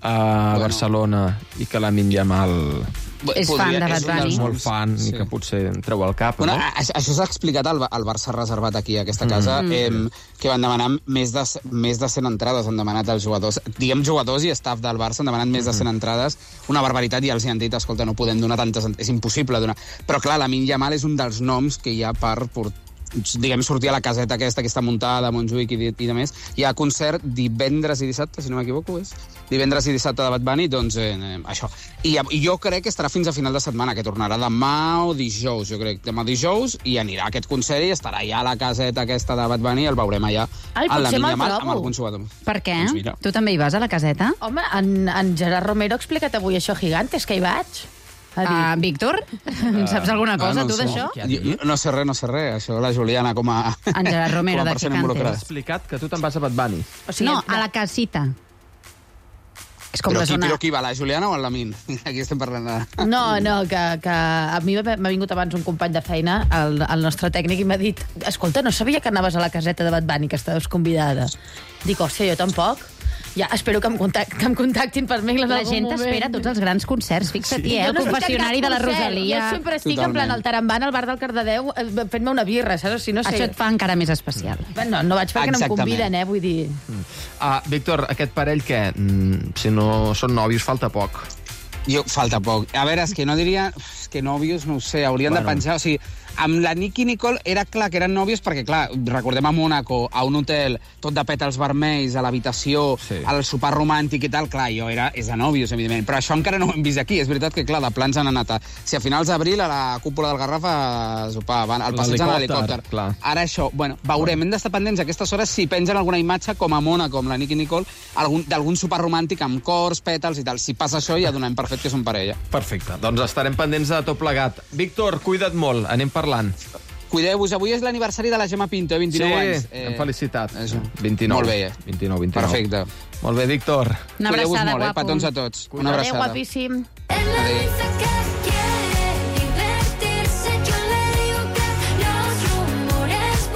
Speaker 3: a
Speaker 6: Bueno.
Speaker 3: Barcelona i que la Yamal
Speaker 4: És fan de Bad
Speaker 6: és un
Speaker 4: Bunny.
Speaker 6: dels
Speaker 3: és molt
Speaker 6: noms.
Speaker 3: fan i que potser treu el cap,
Speaker 6: Bueno,
Speaker 3: no?
Speaker 6: a- això s'ha explicat al, al Barça reservat aquí, a aquesta casa, mm. eh, que van demanar més de, més de cent entrades, han demanat els jugadors. Diguem jugadors i staff del Barça han demanat més de cent entrades, una barbaritat, i els hi han dit, escolta, no podem donar tantes... ent- És impossible donar... Però clar, Lamine Yamal és un dels noms que hi ha per, per diguem, sortir a la caseta aquesta que està muntada a Montjuïc i, i de més. Hi ha concert divendres i dissabte, si no m'equivoco, és divendres i dissabte de Bad Bunny, doncs eh, eh, això. I, I jo crec que estarà fins a final de setmana, que tornarà demà o dijous, jo crec. Demà dijous, i anirà a aquest concert i estarà allà a la caseta aquesta de Bad Bunny i el veurem allà
Speaker 5: Ai,
Speaker 6: a la
Speaker 5: potser me'l
Speaker 6: Yamal
Speaker 5: trobo.
Speaker 6: amb alguns jugadors.
Speaker 4: Per què?
Speaker 6: Doncs mira.
Speaker 4: Tu també hi vas a la caseta?
Speaker 5: Home, en, en Gerard Romero ha explicat avui això Gigantes, que hi vaig. Ha dit,
Speaker 4: Uh, Víctor, en saps alguna cosa,
Speaker 6: Ah, no
Speaker 4: tu,
Speaker 6: ho sé.
Speaker 4: d'això?
Speaker 6: Jo, no sé res, no sé res. Això la Juliana com a...
Speaker 4: En Gerard Romero,
Speaker 6: com a
Speaker 4: de
Speaker 6: persona
Speaker 4: Gigantes.
Speaker 3: Has
Speaker 6: involucrada.
Speaker 3: explicat que tu te'n vas a Bad Bunny.
Speaker 5: o sigui,
Speaker 4: No, a la casita. És com
Speaker 6: Però
Speaker 4: la
Speaker 6: qui,
Speaker 4: zona...
Speaker 6: però qui va, la Juliana o el Lamin? Aquí estem parlant de...
Speaker 5: No, no, que, que a mi m'ha m'ha vingut abans un company de feina, el, el nostre tècnic, i m'ha dit, escolta, no sabia que anaves a la caseta de Bad Bunny, que estaves convidada. Dic, hòstia, jo tampoc. Ja, espero que em, contact, que em contactin per mail en
Speaker 4: La
Speaker 5: algun
Speaker 4: gent
Speaker 5: moment.
Speaker 4: t'espera a tots els grans concerts. Fixa't-hi, eh?
Speaker 5: Jo
Speaker 4: El
Speaker 5: no estic a
Speaker 4: confessionari
Speaker 5: cap
Speaker 4: de la
Speaker 5: concert.
Speaker 4: Rosalia.
Speaker 5: Jo sempre estic
Speaker 6: Totalment.
Speaker 5: en plan al Tarambana, al bar del Cardedeu, eh, fent-me una birra, saps? Si no sé...
Speaker 4: Això et fa encara més especial.
Speaker 5: No, no vaig perquè no em
Speaker 6: Exactament.
Speaker 5: conviden, eh? Vull dir...
Speaker 3: Ah, Víctor, aquest parell què? Mm, si no són nòvios, falta poc.
Speaker 6: Jo, falta poc. A veure, és que no diria... És que nòvios, no ho sé, haurien
Speaker 3: Bueno.
Speaker 6: de penjar... O sigui, amb la Nicky Nicole era clar que eren nòvios perquè, clar, recordem a Mònaco, a un hotel, tot de pètals vermells, a l'habitació,
Speaker 3: Sí.
Speaker 6: al sopar romàntic i tal, clar, jo era... És de nòvios, evidentment. Però això encara no ho hem vist aquí. És veritat que, clar, de plans han anat a... Si a finals d'abril a la cúpula del Garraf a sopar, van, al passeig en
Speaker 3: L'helicòpter,
Speaker 6: l'helicòpter.
Speaker 3: clar.
Speaker 6: Ara això, bueno, veurem, hem d'estar pendents a aquestes hores si pengen alguna imatge com a Mònaco, amb la Nicky Nicole, algun- d'algun sopar romàntic amb cors, pètals i tal. Si passa això, ja donem per fet que són parella.
Speaker 3: Perfecte, doncs estarem pendents de tot plegat. Víctor, cuida't molt, anem parlant.
Speaker 6: Cuideu-vos, avui és l'aniversari de la Gemma Pinto, eh, vint-i-nou
Speaker 3: sí,
Speaker 6: anys.
Speaker 3: hem felicitat.
Speaker 6: Això.
Speaker 3: vint-i-nou.
Speaker 6: Molt bé.
Speaker 3: vint-i-nou, vint-i-nou.
Speaker 6: Perfecte.
Speaker 3: Molt bé, Víctor.
Speaker 4: Una
Speaker 6: Cuideu-vos
Speaker 4: abraçada,
Speaker 6: molt, eh?
Speaker 4: guapo.
Speaker 6: Petons a tots. Una
Speaker 5: Adéu,
Speaker 6: abraçada.
Speaker 5: guapíssim.
Speaker 7: Él me
Speaker 6: Adéu.
Speaker 7: dice que quiere divertirse, yo le digo que los rumores vuelan.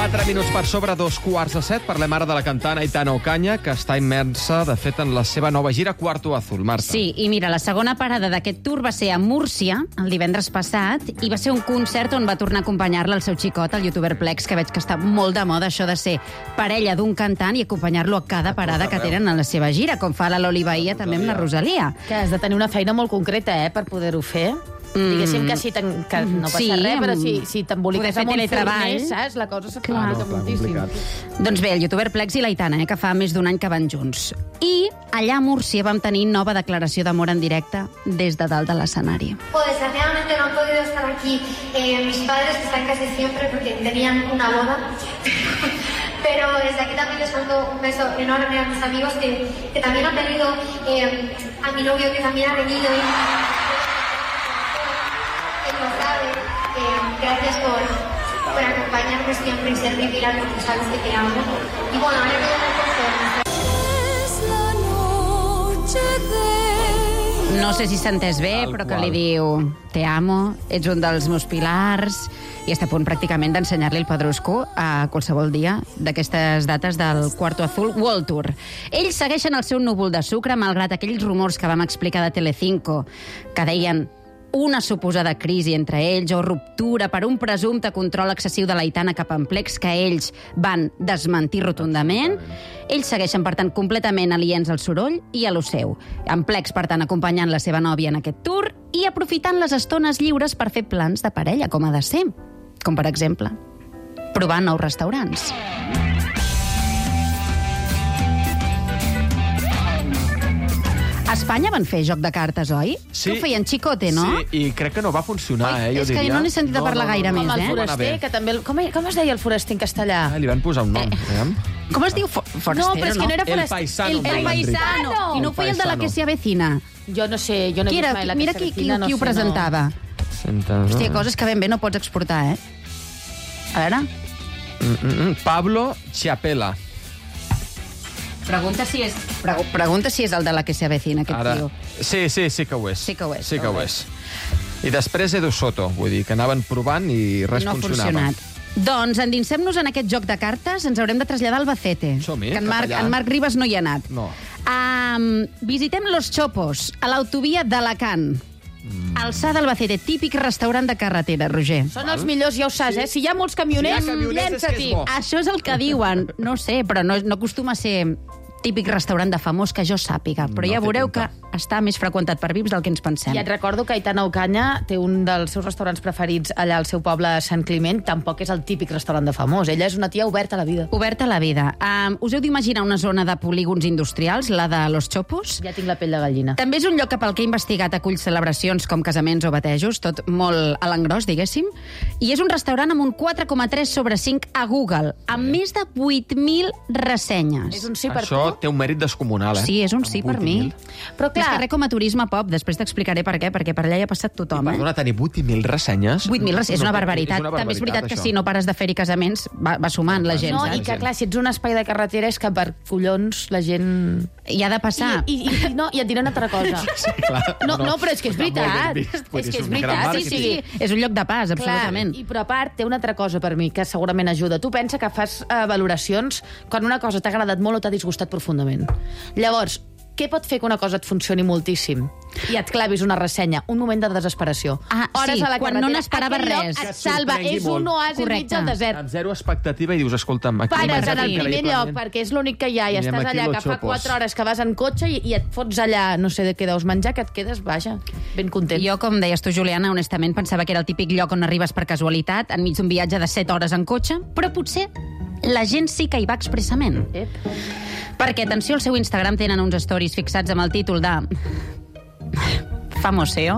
Speaker 3: Quatre minuts per sobre, dos quarts de set. Parlem ara de la cantant Aitana Ocaña, que està immersa, de fet, en la seva nova gira Cuarto Azul. Marta.
Speaker 4: Sí, i mira, la segona parada d'aquest tour va ser a Múrcia, el divendres passat, i va ser un concert on va tornar a acompanyar-la el seu xicot, el youtuber Plex, que veig que està molt de moda això de ser parella d'un cantant i acompanyar-lo a cada parada que tenen a la seva gira, com fa la Loli Bahía també amb la Rosalia.
Speaker 5: Que has de tenir una feina molt concreta, eh, per poder-ho fer. Mm. Diguéssim que, si que no passa
Speaker 4: Sí,
Speaker 5: res, però
Speaker 4: amb-
Speaker 5: si, si t'emboliques
Speaker 4: poder fer
Speaker 5: amb un
Speaker 4: teletreball.
Speaker 5: forner, saps? La cosa s'ha
Speaker 4: Clar.
Speaker 5: complicat moltíssim.
Speaker 4: Doncs bé, el youtuber Plex i l'Aitana, eh, que fa més d'un any que van junts. I allà a Múrcia vam tenir nova declaració d'amor en directe des de dalt de l'escenari.
Speaker 7: Pues desgraciadamente no han podido estar aquí eh, mis padres, que están casi siempre porque tenían una boda. Pero desde aquí también les mando un beso enorme a mis amigos que, que también han venido, eh, a mi novio que también ha venido. Y, que lo sabe. Eh, gracias por, por acompañarme siempre y ser mi pilar, porque sabes que te amo. Y bueno, ahora que ya
Speaker 4: No sé si s'ha entès bé,
Speaker 3: Tal
Speaker 4: però que
Speaker 3: qual.
Speaker 4: li diu te amo, ets un dels meus pilars, i està a punt pràcticament d'ensenyar-li el pedrusco a qualsevol dia d'aquestes dates del Cuarto Azul World Tour. Ells segueixen el seu núvol de sucre, malgrat aquells rumors que vam explicar de Telecinco, que deien una suposada crisi entre ells o ruptura per un presumpte control excessiu de l'Aitana cap a en Plex, que ells van desmentir rotundament. Ells segueixen, per tant, completament aliens al soroll i a lo seu. En Plex, per tant, acompanyant la seva nòvia en aquest tour i aprofitant les estones lliures per fer plans de parella, com ha de ser. Com, per exemple, provar nous restaurants. A Espanya van fer joc de cartes, oi?
Speaker 3: Sí.
Speaker 4: Que ho feien Chicote, no?
Speaker 3: Sí, i crec que no va funcionar,
Speaker 4: Oi,
Speaker 3: eh, jo
Speaker 4: és que
Speaker 3: diria.
Speaker 4: no n'he sentit a parlar gaire
Speaker 5: Com
Speaker 4: més,
Speaker 5: el
Speaker 4: eh?
Speaker 3: Va anar
Speaker 5: foraster,
Speaker 3: bé.
Speaker 5: que també... el- Com, com es deia el foraster en castellà?
Speaker 3: Ah, li van posar un nom. Eh.
Speaker 4: Com es diu? For Forastero,
Speaker 5: No, però és que no era
Speaker 3: El
Speaker 5: foraster.
Speaker 3: paisano,
Speaker 5: El,
Speaker 3: em
Speaker 5: el
Speaker 3: deia l'Enric.
Speaker 5: paisano.
Speaker 4: I no ho feia el de la que s'hi avecina.
Speaker 5: Jo no sé, jo no he
Speaker 4: Qui
Speaker 5: vist
Speaker 4: era?
Speaker 5: mai la
Speaker 4: Mira
Speaker 5: que
Speaker 4: qui, qui,
Speaker 5: s'avecina, no
Speaker 4: qui ho
Speaker 5: sé,
Speaker 4: presentava.
Speaker 3: Senta, no.
Speaker 4: Hòstia, coses que ben bé no pots exportar, eh? A veure...
Speaker 3: Mm, mm, mm. Pablo Chiapella.
Speaker 4: Pregunta si és, pregu pregunta si és el de la que s'avecina, aquest
Speaker 3: Ara...
Speaker 4: tio.
Speaker 3: Sí, sí, sí que ho és.
Speaker 4: Sí que ho és.
Speaker 3: Sí que ho és. I després Edu Soto, vull dir, que anaven provant i res
Speaker 4: No ha
Speaker 3: funcionava.
Speaker 4: funcionat. Doncs endinsem-nos en aquest joc de cartes, ens haurem de traslladar al Albacete.
Speaker 3: Som-hi,
Speaker 4: que en
Speaker 3: cap
Speaker 4: Marc,
Speaker 3: allà.
Speaker 4: en Marc Ribas no hi ha anat.
Speaker 3: No.
Speaker 4: Um, visitem Los Chopos, a l'autovia d'Alacant.
Speaker 3: Mm.
Speaker 4: Alçada Albacete, típic restaurant de carretera, Roger.
Speaker 5: Són els millors, ja ho saps, eh? Si hi ha molts camioners,
Speaker 3: Si hi ha camioners és que és
Speaker 5: llença-t'hi.
Speaker 3: bo.
Speaker 4: Això és el que diuen. No sé, però no, no acostuma a ser típic restaurant de famós que jo sàpiga. Però
Speaker 3: No
Speaker 4: ja
Speaker 3: té
Speaker 4: veureu
Speaker 3: pinta.
Speaker 4: que està més freqüentat per vips del que ens pensem.
Speaker 5: I et recordo que Aitana Ocaña té un dels seus restaurants preferits allà al seu poble, Sant Climent. Tampoc és el típic restaurant de famós. Ella és una tia oberta a la vida.
Speaker 4: Oberta a la vida. Um, us heu d'imaginar una zona de polígons industrials, la de Los Chopos?
Speaker 5: Ja tinc la pell de gallina.
Speaker 4: També és un lloc que, pel que he investigat, acull celebracions com casaments o batejos, tot molt a l'engròs, diguéssim. I és un restaurant amb un quatre coma tres sobre cinc a Google, amb més de vuit mil ressenyes.
Speaker 5: És un sí per
Speaker 3: Això
Speaker 5: tu?
Speaker 3: té un mèrit descomunal, eh?
Speaker 4: Sí, és un sí per mi.
Speaker 5: Però
Speaker 4: Més que
Speaker 5: clar,
Speaker 4: res com a turisme pop, després t'explicaré per què, perquè per allà hi ha passat tothom, eh?
Speaker 3: Perdona, tenir vuit mil ressenyes...
Speaker 4: vuit mil ressenyes, és una
Speaker 3: No,
Speaker 4: barbaritat.
Speaker 3: És una
Speaker 4: També és veritat que
Speaker 3: això.
Speaker 4: si no pares de fer-hi casaments, va, va sumant la gent,
Speaker 5: no,
Speaker 4: saps?
Speaker 5: i que clar, si ets un espai de carretera és que per collons la gent...
Speaker 4: I ha de passar.
Speaker 5: I, i, i, no, i et diré una altra cosa.
Speaker 3: Sí, clar.
Speaker 5: No, no, però és que és
Speaker 3: Està molt ben
Speaker 5: veritat.
Speaker 3: vist, vull
Speaker 5: És
Speaker 3: dir,
Speaker 5: que és
Speaker 3: un gran
Speaker 5: veritat, sí,
Speaker 3: màrqueting.
Speaker 5: sí.
Speaker 4: És un lloc de pas, absolutament.
Speaker 5: Clar, i però a part té una altra cosa per mi que segurament ajuda. Tu pensa que fas uh, valoracions quan una cosa t'ha agradat molt o t'ha disgustat profundament. Llavors, què pot fer que una cosa et funcioni moltíssim i et clavis una ressenya? Un moment de desesperació.
Speaker 4: Ah, sí,
Speaker 5: a la
Speaker 4: quan no
Speaker 5: carretera.
Speaker 4: n'esperaves
Speaker 5: Aquell lloc
Speaker 4: res.
Speaker 5: Et
Speaker 3: Que
Speaker 5: salva,
Speaker 3: sorprengui
Speaker 5: és un
Speaker 3: molt.
Speaker 5: oasi enmig
Speaker 4: Correcte.
Speaker 5: del desert.
Speaker 3: Amb zero expectativa i dius, escolta'm, aquí...
Speaker 5: Pares
Speaker 3: m'ha
Speaker 5: en el
Speaker 3: agradat
Speaker 5: primer lloc,
Speaker 3: increïblement.
Speaker 5: perquè és l'únic que hi ha, i
Speaker 3: Anem
Speaker 5: estàs
Speaker 3: aquí
Speaker 5: allà,
Speaker 3: los
Speaker 5: que fa
Speaker 3: xopos.
Speaker 5: quatre hores que vas en cotxe i, i et fots allà, no sé de què deus menjar, que et quedes, vaja, ben content.
Speaker 4: Jo, com deies tu, Juliana, honestament pensava que era el típic lloc on arribes per casualitat, enmig d'un viatge de set hores en cotxe, però potser la gent sí que hi va expressament.
Speaker 5: Ep.
Speaker 4: Perquè, atenció, al seu Instagram tenen uns stories fixats amb el títol de... Famoseo.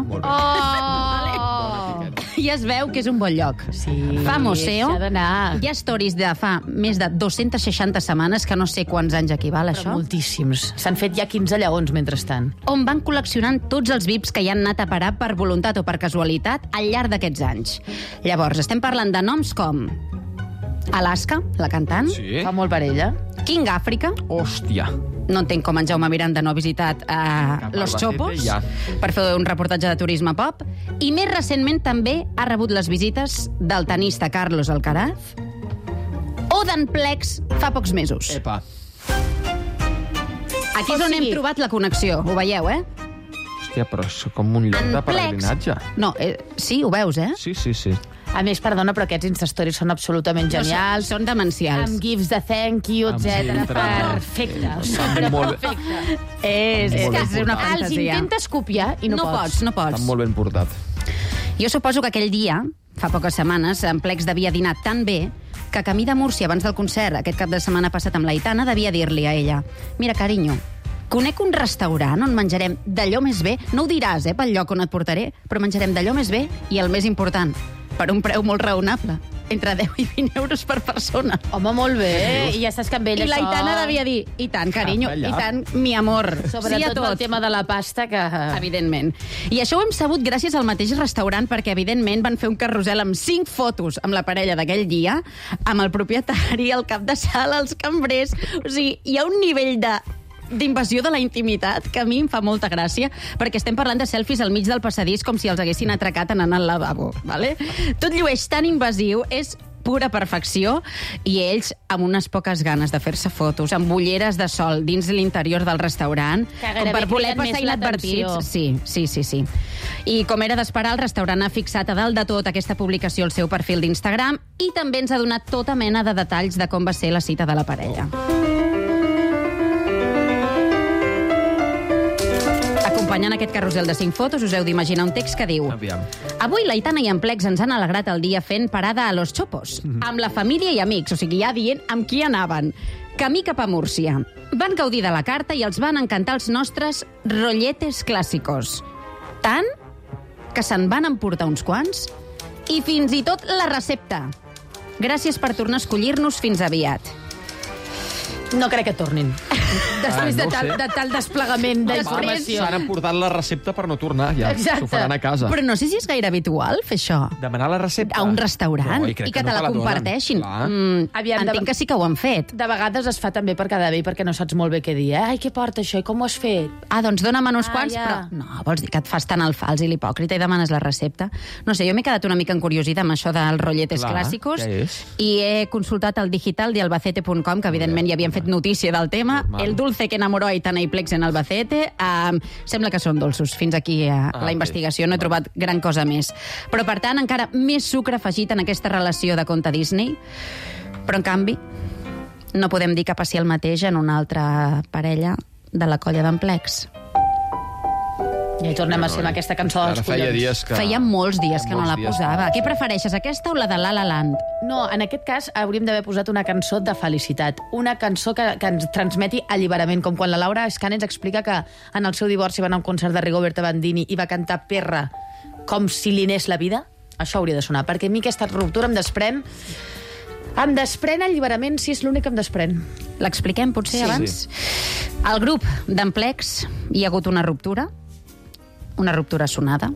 Speaker 5: Oh!
Speaker 4: I es veu que és un bon lloc.
Speaker 5: Sí,
Speaker 4: Famoseo.
Speaker 5: s'ha d'anar.
Speaker 4: Hi ha stories de fa més de dues-centes seixanta setmanes, que no sé quants anys equival,
Speaker 5: Però
Speaker 4: això,
Speaker 5: moltíssims. S'han fet ja quinze lleons mentrestant.
Speaker 4: on van col·leccionant tots els V I Ps que hi han anat a parar per voluntat o per casualitat al llarg d'aquests anys. Llavors, estem parlant de noms com Alaska, la cantant,
Speaker 3: Sí?
Speaker 5: Fa molt per ella.
Speaker 4: King Africa,
Speaker 3: Hòstia.
Speaker 4: no entenc com en Jaume Miranda no ha visitat uh,
Speaker 3: Cap
Speaker 4: Los
Speaker 3: Albacete,
Speaker 4: Chopos
Speaker 3: ja.
Speaker 4: per fer un reportatge de turisme pop, i més recentment també ha rebut les visites del tenista Carlos Alcaraz d'en Plex fa pocs mesos.
Speaker 3: Epa.
Speaker 4: Aquí és
Speaker 5: O
Speaker 4: on
Speaker 5: sigui-
Speaker 4: hem trobat la connexió, ho veieu, eh?
Speaker 3: Hòstia, però és com un lloc
Speaker 4: En
Speaker 3: de
Speaker 4: Plex...
Speaker 3: pelegrinatge.
Speaker 4: No, eh, sí, ho veus, eh?
Speaker 3: Sí, sí, sí.
Speaker 5: A més, perdona, però aquests Instastories són absolutament
Speaker 4: No,
Speaker 5: genials.
Speaker 4: són, són demencials.
Speaker 5: Amb gifs de thank you,
Speaker 3: Amb
Speaker 5: etcètera.
Speaker 3: filtre.
Speaker 5: Perfecte.
Speaker 3: Estan
Speaker 5: Però
Speaker 3: molt-
Speaker 5: perfecte.
Speaker 4: És, és,
Speaker 3: Molt ben
Speaker 4: és una
Speaker 3: portat.
Speaker 5: Els
Speaker 4: fantasia.
Speaker 5: intentes copiar i no,
Speaker 4: no pots, no pots.
Speaker 3: Està molt ben portat.
Speaker 4: Jo suposo que aquell dia, fa poques setmanes, en Plex devia dinar tan bé que camí de Múrcia abans del concert, aquest cap de setmana passat amb l'Aitana, devia dir-li a ella: mira, carinyo, conec un restaurant on menjarem d'allò més bé, no ho diràs, eh, pel lloc on et portaré, però menjarem d'allò més bé i el més important, per un preu molt raonable, entre deu i vint euros per persona.
Speaker 5: Home, molt bé. I ja saps que amb ell
Speaker 4: I l'Aitana devia dir, i tant, carinyo,
Speaker 3: Cap allà.
Speaker 4: i tant, mi amor,
Speaker 5: Sobretot
Speaker 4: sí a
Speaker 5: el
Speaker 4: tot.
Speaker 5: tema de la pasta, que...
Speaker 4: Evidentment. I això ho hem sabut gràcies al mateix restaurant, perquè, evidentment, van fer un carrusel amb cinc fotos amb la parella d'aquell dia, amb el propietari, el cap de sala, els cambrers... O sigui, hi ha un nivell de d'invasió de la intimitat, que a mi em fa molta gràcia, perquè estem parlant de selfies al mig del passadís com si els haguessin atracat anant al lavabo. Vale? Tot llueix tan invasiu, és pura perfecció, i ells amb unes poques ganes de fer-se fotos, amb ulleres de sol dins l'interior del restaurant,
Speaker 5: Que
Speaker 4: com
Speaker 5: gairebé
Speaker 4: per voler
Speaker 5: criden més
Speaker 4: passar inadvertits.
Speaker 5: l'atenció.
Speaker 4: Sí, sí, sí, sí. I com era d'esperar, el restaurant ha fixat a dalt de tot aquesta publicació al seu perfil d'Instagram i també ens ha donat tota mena de detalls de com va ser la cita de la parella. Acompanyant aquest carrusel de cinc fotos, us heu d'imaginar un text que diu:
Speaker 3: Aviam.
Speaker 4: avui l'Aitana i en Plex ens han alegrat el dia fent parada a Los Chopos, amb la família i amics, o sigui, ja dient amb qui anaven. Camí cap a Múrcia. Van gaudir de la carta i els van encantar els nostres rolletes clàssicos. Tant que se'n van emportar uns quants i fins i tot la recepta. Gràcies per tornar a escollir-nos fins aviat.
Speaker 5: No crec que tornin. Després
Speaker 3: no
Speaker 5: de,
Speaker 3: ho
Speaker 5: tal,
Speaker 3: sé.
Speaker 5: de tal desplegament d'informació.
Speaker 3: S'han emportat la recepta per no tornar, ja.
Speaker 5: Exacte.
Speaker 3: S'ho faran a casa.
Speaker 4: Però no sé si és gaire habitual fer això.
Speaker 3: Demanar la recepta?
Speaker 4: A un restaurant
Speaker 3: No,
Speaker 4: i,
Speaker 3: crec
Speaker 4: i que,
Speaker 3: no
Speaker 4: te la
Speaker 3: donen.
Speaker 4: comparteixin.
Speaker 3: Clar.
Speaker 4: Mm,
Speaker 5: Aviam,
Speaker 4: entenc
Speaker 5: de-
Speaker 4: que sí que ho han fet.
Speaker 5: De vegades es fa també per quedar bé, perquè no saps molt bé què dir. Eh? Ai, què porta això? I com ho has fet?
Speaker 4: Ah, doncs dona'm uns
Speaker 5: Ah,
Speaker 4: quants,
Speaker 5: ja.
Speaker 4: però... No, vols dir que et fas tant el fals i l'hipòcrita i demanes la recepta? No sé, jo m'he quedat una mica encuriosida amb això dels rolletes
Speaker 3: Clar,
Speaker 4: clàssicos
Speaker 3: què és?
Speaker 4: i he consultat el digital de albacete punt com, que evidentment ja havien fet notícia del tema.
Speaker 3: Normal.
Speaker 4: El dulce que enamoró a Aitana i Plex en Albacete. Um, sembla que són dolços. Fins aquí uh,
Speaker 3: Ah,
Speaker 4: la
Speaker 3: ok.
Speaker 4: investigació, no he trobat gran cosa més. Però, per tant, encara més sucre afegit en aquesta relació de conte Disney. Però, en canvi, no podem dir que passi el mateix en una altra parella de la colla d'en Plex.
Speaker 5: Ja hi tornem a ser amb aquesta cançó dels
Speaker 3: Ara feia
Speaker 5: collons.
Speaker 3: dies que...
Speaker 4: Feia molts dies
Speaker 3: feia
Speaker 4: que no
Speaker 3: molts
Speaker 4: la
Speaker 3: dies
Speaker 4: posava.
Speaker 3: que-
Speaker 4: Què prefereixes, aquesta o la de La La Land?
Speaker 5: No, en aquest cas hauríem d'haver posat una cançó de felicitat. Una cançó que, que ens transmeti alliberament, com quan la Laura Escanes explica que en el seu divorci va anar a un concert de Rigoberta Bandini i va cantar Perra com si li anés la vida. Això hauria de sonar, perquè a mi aquesta ruptura em desprèn... Em desprèn alliberament, si és l'únic que em desprèn.
Speaker 4: L'expliquem, potser,
Speaker 3: Sí,
Speaker 4: abans? Al grup d'en Plex hi ha hagut una ruptura, una ruptura sonada,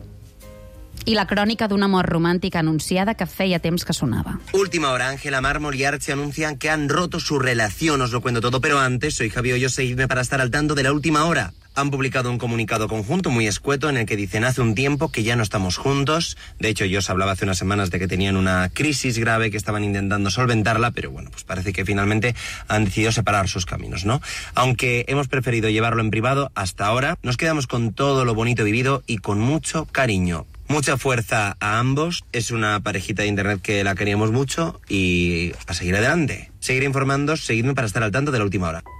Speaker 4: i la crònica d'una mort romàntica anunciada que feia temps que sonava.
Speaker 8: Última hora, Ángela Mármol y Archie anuncian que han roto su relación, os lo cuento todo, pero antes soy Javi Hoyos, seguidme para estar al tanto de la última hora. Han publicado un comunicado conjunto muy escueto en el que dicen hace un tiempo que ya no estamos juntos. De hecho, yo os hablaba hace unas semanas de que tenían una crisis grave, que estaban intentando solventarla, pero bueno, pues parece que finalmente han decidido separar sus caminos, ¿no? Aunque hemos preferido llevarlo en privado hasta ahora, nos quedamos con todo lo bonito vivido y con mucho cariño. Mucha fuerza a ambos. Es una parejita de internet que la queríamos mucho y a seguir adelante. Seguiré informándoos, seguidme para estar al tanto de la última hora.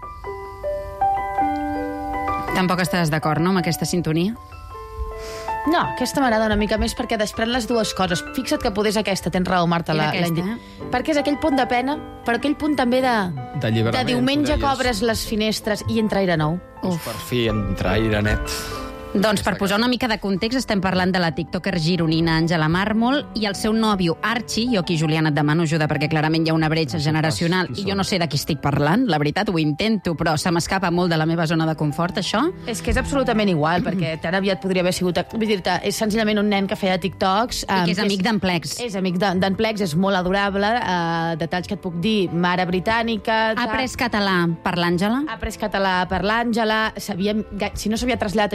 Speaker 4: Tampoc estàs d'acord, no, amb aquesta sintonia?
Speaker 5: No, aquesta m'agrada una mica més perquè desprèn les dues coses. Fixa't que podés aquesta, tens raó, Marta.
Speaker 4: Era
Speaker 5: La, la
Speaker 4: aquesta,
Speaker 5: indi- Perquè és aquell punt de pena, però aquell punt també de...
Speaker 3: D'alliberament,
Speaker 5: De diumenge
Speaker 3: tu
Speaker 5: que
Speaker 3: deies.
Speaker 5: obres les finestres i entra aire nou.
Speaker 3: Uf. Per fi entra aire net.
Speaker 4: Doncs per posar una mica de context estem parlant de la tiktoker gironina Àngela Mármol i el seu nòvio Archie. Jo aquí, Juliana, et demano ajuda perquè clarament hi ha una bretxa generacional
Speaker 3: qui
Speaker 4: i jo
Speaker 3: són?
Speaker 4: no sé de qui estic parlant, la veritat, ho intento, però se m'escapa molt de la meva zona de confort, això.
Speaker 5: És que és absolutament igual, perquè tan aviat podria haver sigut... Vull dir-te, és senzillament un nen que feia TikToks...
Speaker 4: I que és amic d'en Plex.
Speaker 5: És amic d'en d'en Plex, és molt adorable. Uh, detalls que et puc dir, mare britànica...
Speaker 4: Ha après
Speaker 5: tal.
Speaker 4: català per l'Àngela?
Speaker 5: Ha après català per l'Àngela. Sabia, si no s'havia traslladat a Girona, pràcticament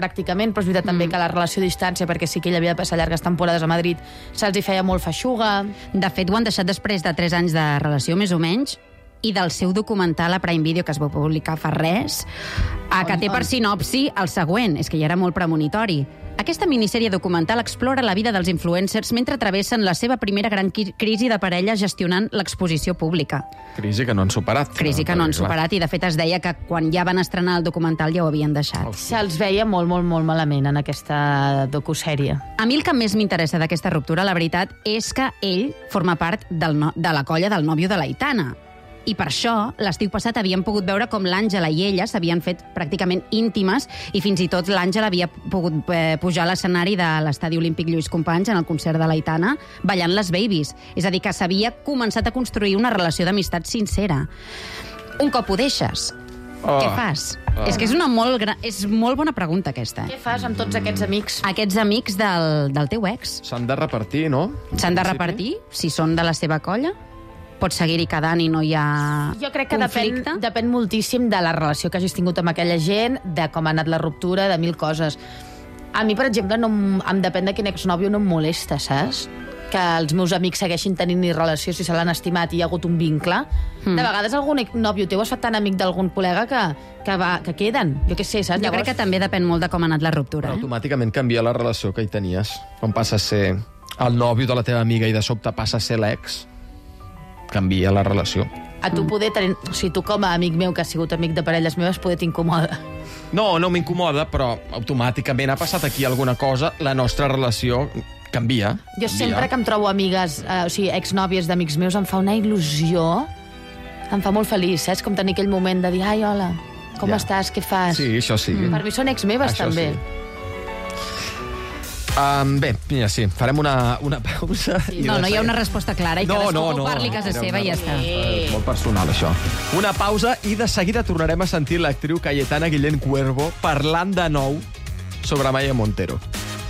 Speaker 5: pràcticament, però és veritat també que la relació a distància, perquè sí que ell havia de passar llargues temporades a Madrid, se'ls hi feia molt feixuga.
Speaker 4: De fet, ho han deixat després de tres anys de relació, més o menys, i del seu documental a Prime Video, que es va publicar fa res, a que té per sinopsi el següent, és que ja era molt premonitori. Aquesta minissèrie documental explora la vida dels influencers mentre travessen la seva primera gran crisi de parella gestionant l'exposició pública.
Speaker 3: Crisi que no han superat.
Speaker 4: Crisi que no han superat, i de fet es deia que quan ja van estrenar el documental ja ho havien deixat.
Speaker 5: Se'ls veia molt, molt, molt malament en aquesta docusèrie.
Speaker 4: A mi el que més m'interessa d'aquesta ruptura, la veritat, és que ell forma part del no, de la colla del nòvio de l'Aitana. I per això, l'estiu passat havíem pogut veure com l'Àngela i ella s'havien fet pràcticament íntimes, i fins i tot l'Àngela havia pogut eh, pujar a l'escenari de l'Estadi Olímpic Lluís Companys en el concert de l'Aitana, ballant les Babies. És a dir, que s'havia començat a construir una relació d'amistat sincera. Un cop ho deixes, oh. què fas? Oh. És que és una molt, gran, és molt bona pregunta, aquesta.
Speaker 5: Què fas amb tots aquests amics?
Speaker 4: Aquests amics del, del teu ex.
Speaker 3: S'han de repartir, no?
Speaker 4: S'han de repartir, si són de la seva colla. Pots seguir-hi quedant i no hi ha
Speaker 5: Jo crec que
Speaker 4: conflicte.
Speaker 5: depèn, depèn moltíssim de la relació que hagis tingut amb aquella gent, de com ha anat la ruptura, de mil coses. A mi, per exemple, no em, em depèn de quin exnòvio, no em molesta, saps? Que els meus amics segueixin tenint ni relació si se l'han estimat i hi ha hagut un vincle. Mm. De vegades algun nòvio teu es fa tan amic d'algun col·lega que, que, va, que queden. Jo què sé, saps?
Speaker 4: Jo Llavors... crec que també depèn molt de com ha anat la ruptura.
Speaker 3: Eh? Automàticament canvia la relació que hi tenies. Quan passa a ser el nòvio de la teva amiga i de sobte passa a ser l'ex, canvia la relació.
Speaker 5: A tu poder tenir... O sigui, tu com a amic meu, que has sigut amic de parelles meves, poder t'incomoda.
Speaker 3: No, no m'incomoda, però automàticament ha passat aquí alguna cosa, la nostra relació canvia.
Speaker 5: Jo
Speaker 3: canvia.
Speaker 5: sempre que em trobo amigues, eh, o sigui, exnòvies d'amics meus, em fa una il·lusió, em fa molt feliç, saps? Com tenir aquell moment de dir, ai, hola, com
Speaker 3: ja.
Speaker 5: estàs, què fas?
Speaker 3: Sí, això sí.
Speaker 5: Mm. Per mi són ex meves,
Speaker 3: això
Speaker 5: també.
Speaker 3: Sí. Um, bé, mira, sí, farem una, una pausa.
Speaker 4: Sí, no, no hi ha una resposta clara i
Speaker 3: no,
Speaker 4: cadascú
Speaker 3: no, no,
Speaker 4: parli a casa seva i ja està.
Speaker 3: És molt personal, això. Una pausa i de seguida tornarem a sentir l'actriu Cayetana Guillén Cuervo parlant de nou sobre Maya Montero.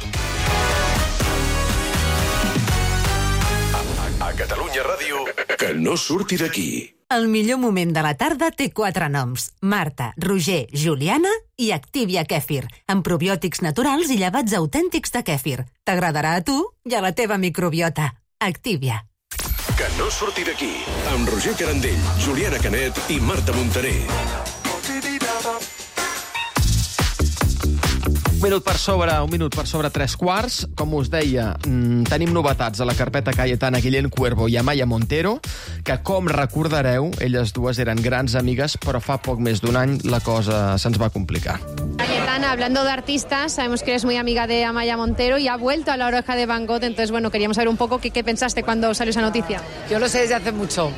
Speaker 1: A, a, a Catalunya Ràdio, que no surti d'aquí.
Speaker 2: El millor moment de la tarda té quatre noms. Marta, Roger, Juliana i Activia Kèfir, amb probiòtics naturals i llevats autèntics de kèfir. T'agradarà a tu i a la teva microbiota. Activia.
Speaker 1: Que no surti d'aquí, amb Roger Carandell, Juliana Canet i Marta Montaner.
Speaker 3: Un minut per sobre, un minut per sobre tres quarts. Com us deia, mmm, tenim novetats a la carpeta Cayetana Guillén Cuervo i Amaya Montero, que, com recordareu, elles dues eren grans amigues, però fa poc més d'un any la cosa se'ns va complicar.
Speaker 9: Cayetana, hablando de artistas, sabemos que eres muy amiga de Amaya Montero y ha vuelto a La Oreja de Van Gogh, entonces, bueno, queríamos saber un poco qué, qué pensaste cuando salió esa noticia.
Speaker 10: Yo lo sé desde hace mucho.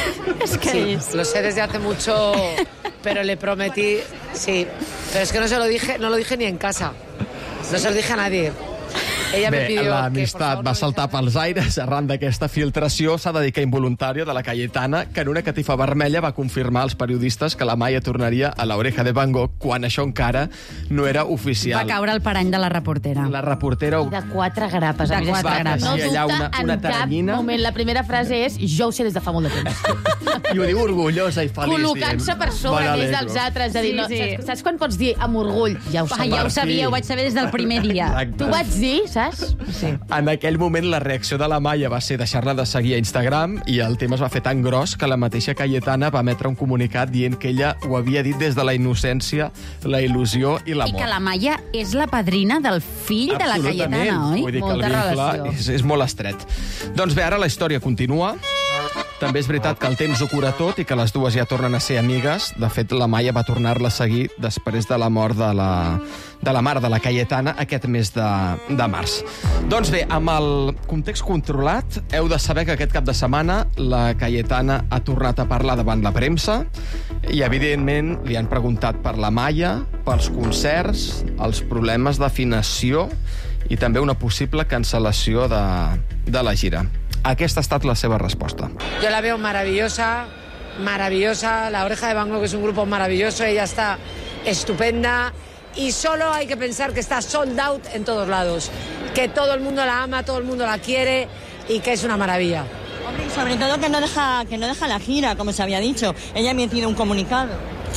Speaker 4: Es que
Speaker 10: sí,
Speaker 4: es...
Speaker 10: lo sé desde hace mucho, pero le prometí, sí, pero es que no se lo dije, no lo dije ni en casa. No se lo dije a nadie. Ella
Speaker 3: Bé,
Speaker 10: me pidió
Speaker 3: l'amistat va saltar pels aires arran d'aquesta filtració, s'ha de dir que involuntària, de la Cayetana, que en una catifa vermella va confirmar als periodistes que la Maya tornaria a La Oreja de Van Gogh quan això encara no era oficial.
Speaker 4: Va caure el parany de la reportera.
Speaker 3: La reportera...
Speaker 5: De quatre grapes.
Speaker 4: De quatre
Speaker 3: va
Speaker 4: grapes.
Speaker 5: No
Speaker 3: allà
Speaker 5: dubta
Speaker 3: una, una
Speaker 5: en cap
Speaker 3: taranyina.
Speaker 5: moment. La primera frase és jo ho sé des de fa molt de temps.
Speaker 3: I ho diu orgullosa i feliç.
Speaker 5: Col·locant-se per sobre més dels altres. De dir,
Speaker 4: Sí,
Speaker 5: no,
Speaker 4: sí.
Speaker 5: Saps, saps quan pots dir amb orgull? Ja ho
Speaker 4: Ah,
Speaker 5: sabia.
Speaker 4: ja ho sabia, ho vaig saber des del primer dia.
Speaker 3: Exacte.
Speaker 5: Tu ho vaig dir, saps? Sí.
Speaker 3: En aquell moment la reacció de la Maya va ser deixar-la de seguir a Instagram i el tema es va fer tan gros que la mateixa Cayetana va emetre un comunicat dient que ella ho havia dit des de la innocència, la il·lusió i
Speaker 4: I
Speaker 3: l'amor.
Speaker 4: que la Maya és la padrina del fill de la Cayetana, oi?
Speaker 3: Vull dir que
Speaker 5: Molta
Speaker 3: el vincle
Speaker 5: relació.
Speaker 3: és, és molt estret. Doncs bé, ara la història continua. També és veritat que el temps ho cura tot i que les dues ja tornen a ser amigues. De fet, la Maya va tornar-la a seguir després de la mort de la, de la mare de la Cayetana aquest mes de, de març. Doncs bé, amb el context controlat, heu de saber que aquest cap de setmana la Cayetana ha tornat a parlar davant la premsa i, evidentment, li han preguntat per la Maya, pels concerts, els problemes d'afinació i també una possible cancel·lació de, de la gira. Aquesta ha estat la seva resposta.
Speaker 10: Yo la veo maravillosa, maravillosa. La Oreja de Van Gogh es un grupo maravilloso, ella está estupenda y solo hay que pensar que está sold out en todos lados, que todo el mundo la ama, todo el mundo la quiere y que es una maravilla.
Speaker 11: Hombre, y sobre todo que no deja que no deja la gira, como se había dicho. Ella ha emitido un comunicado.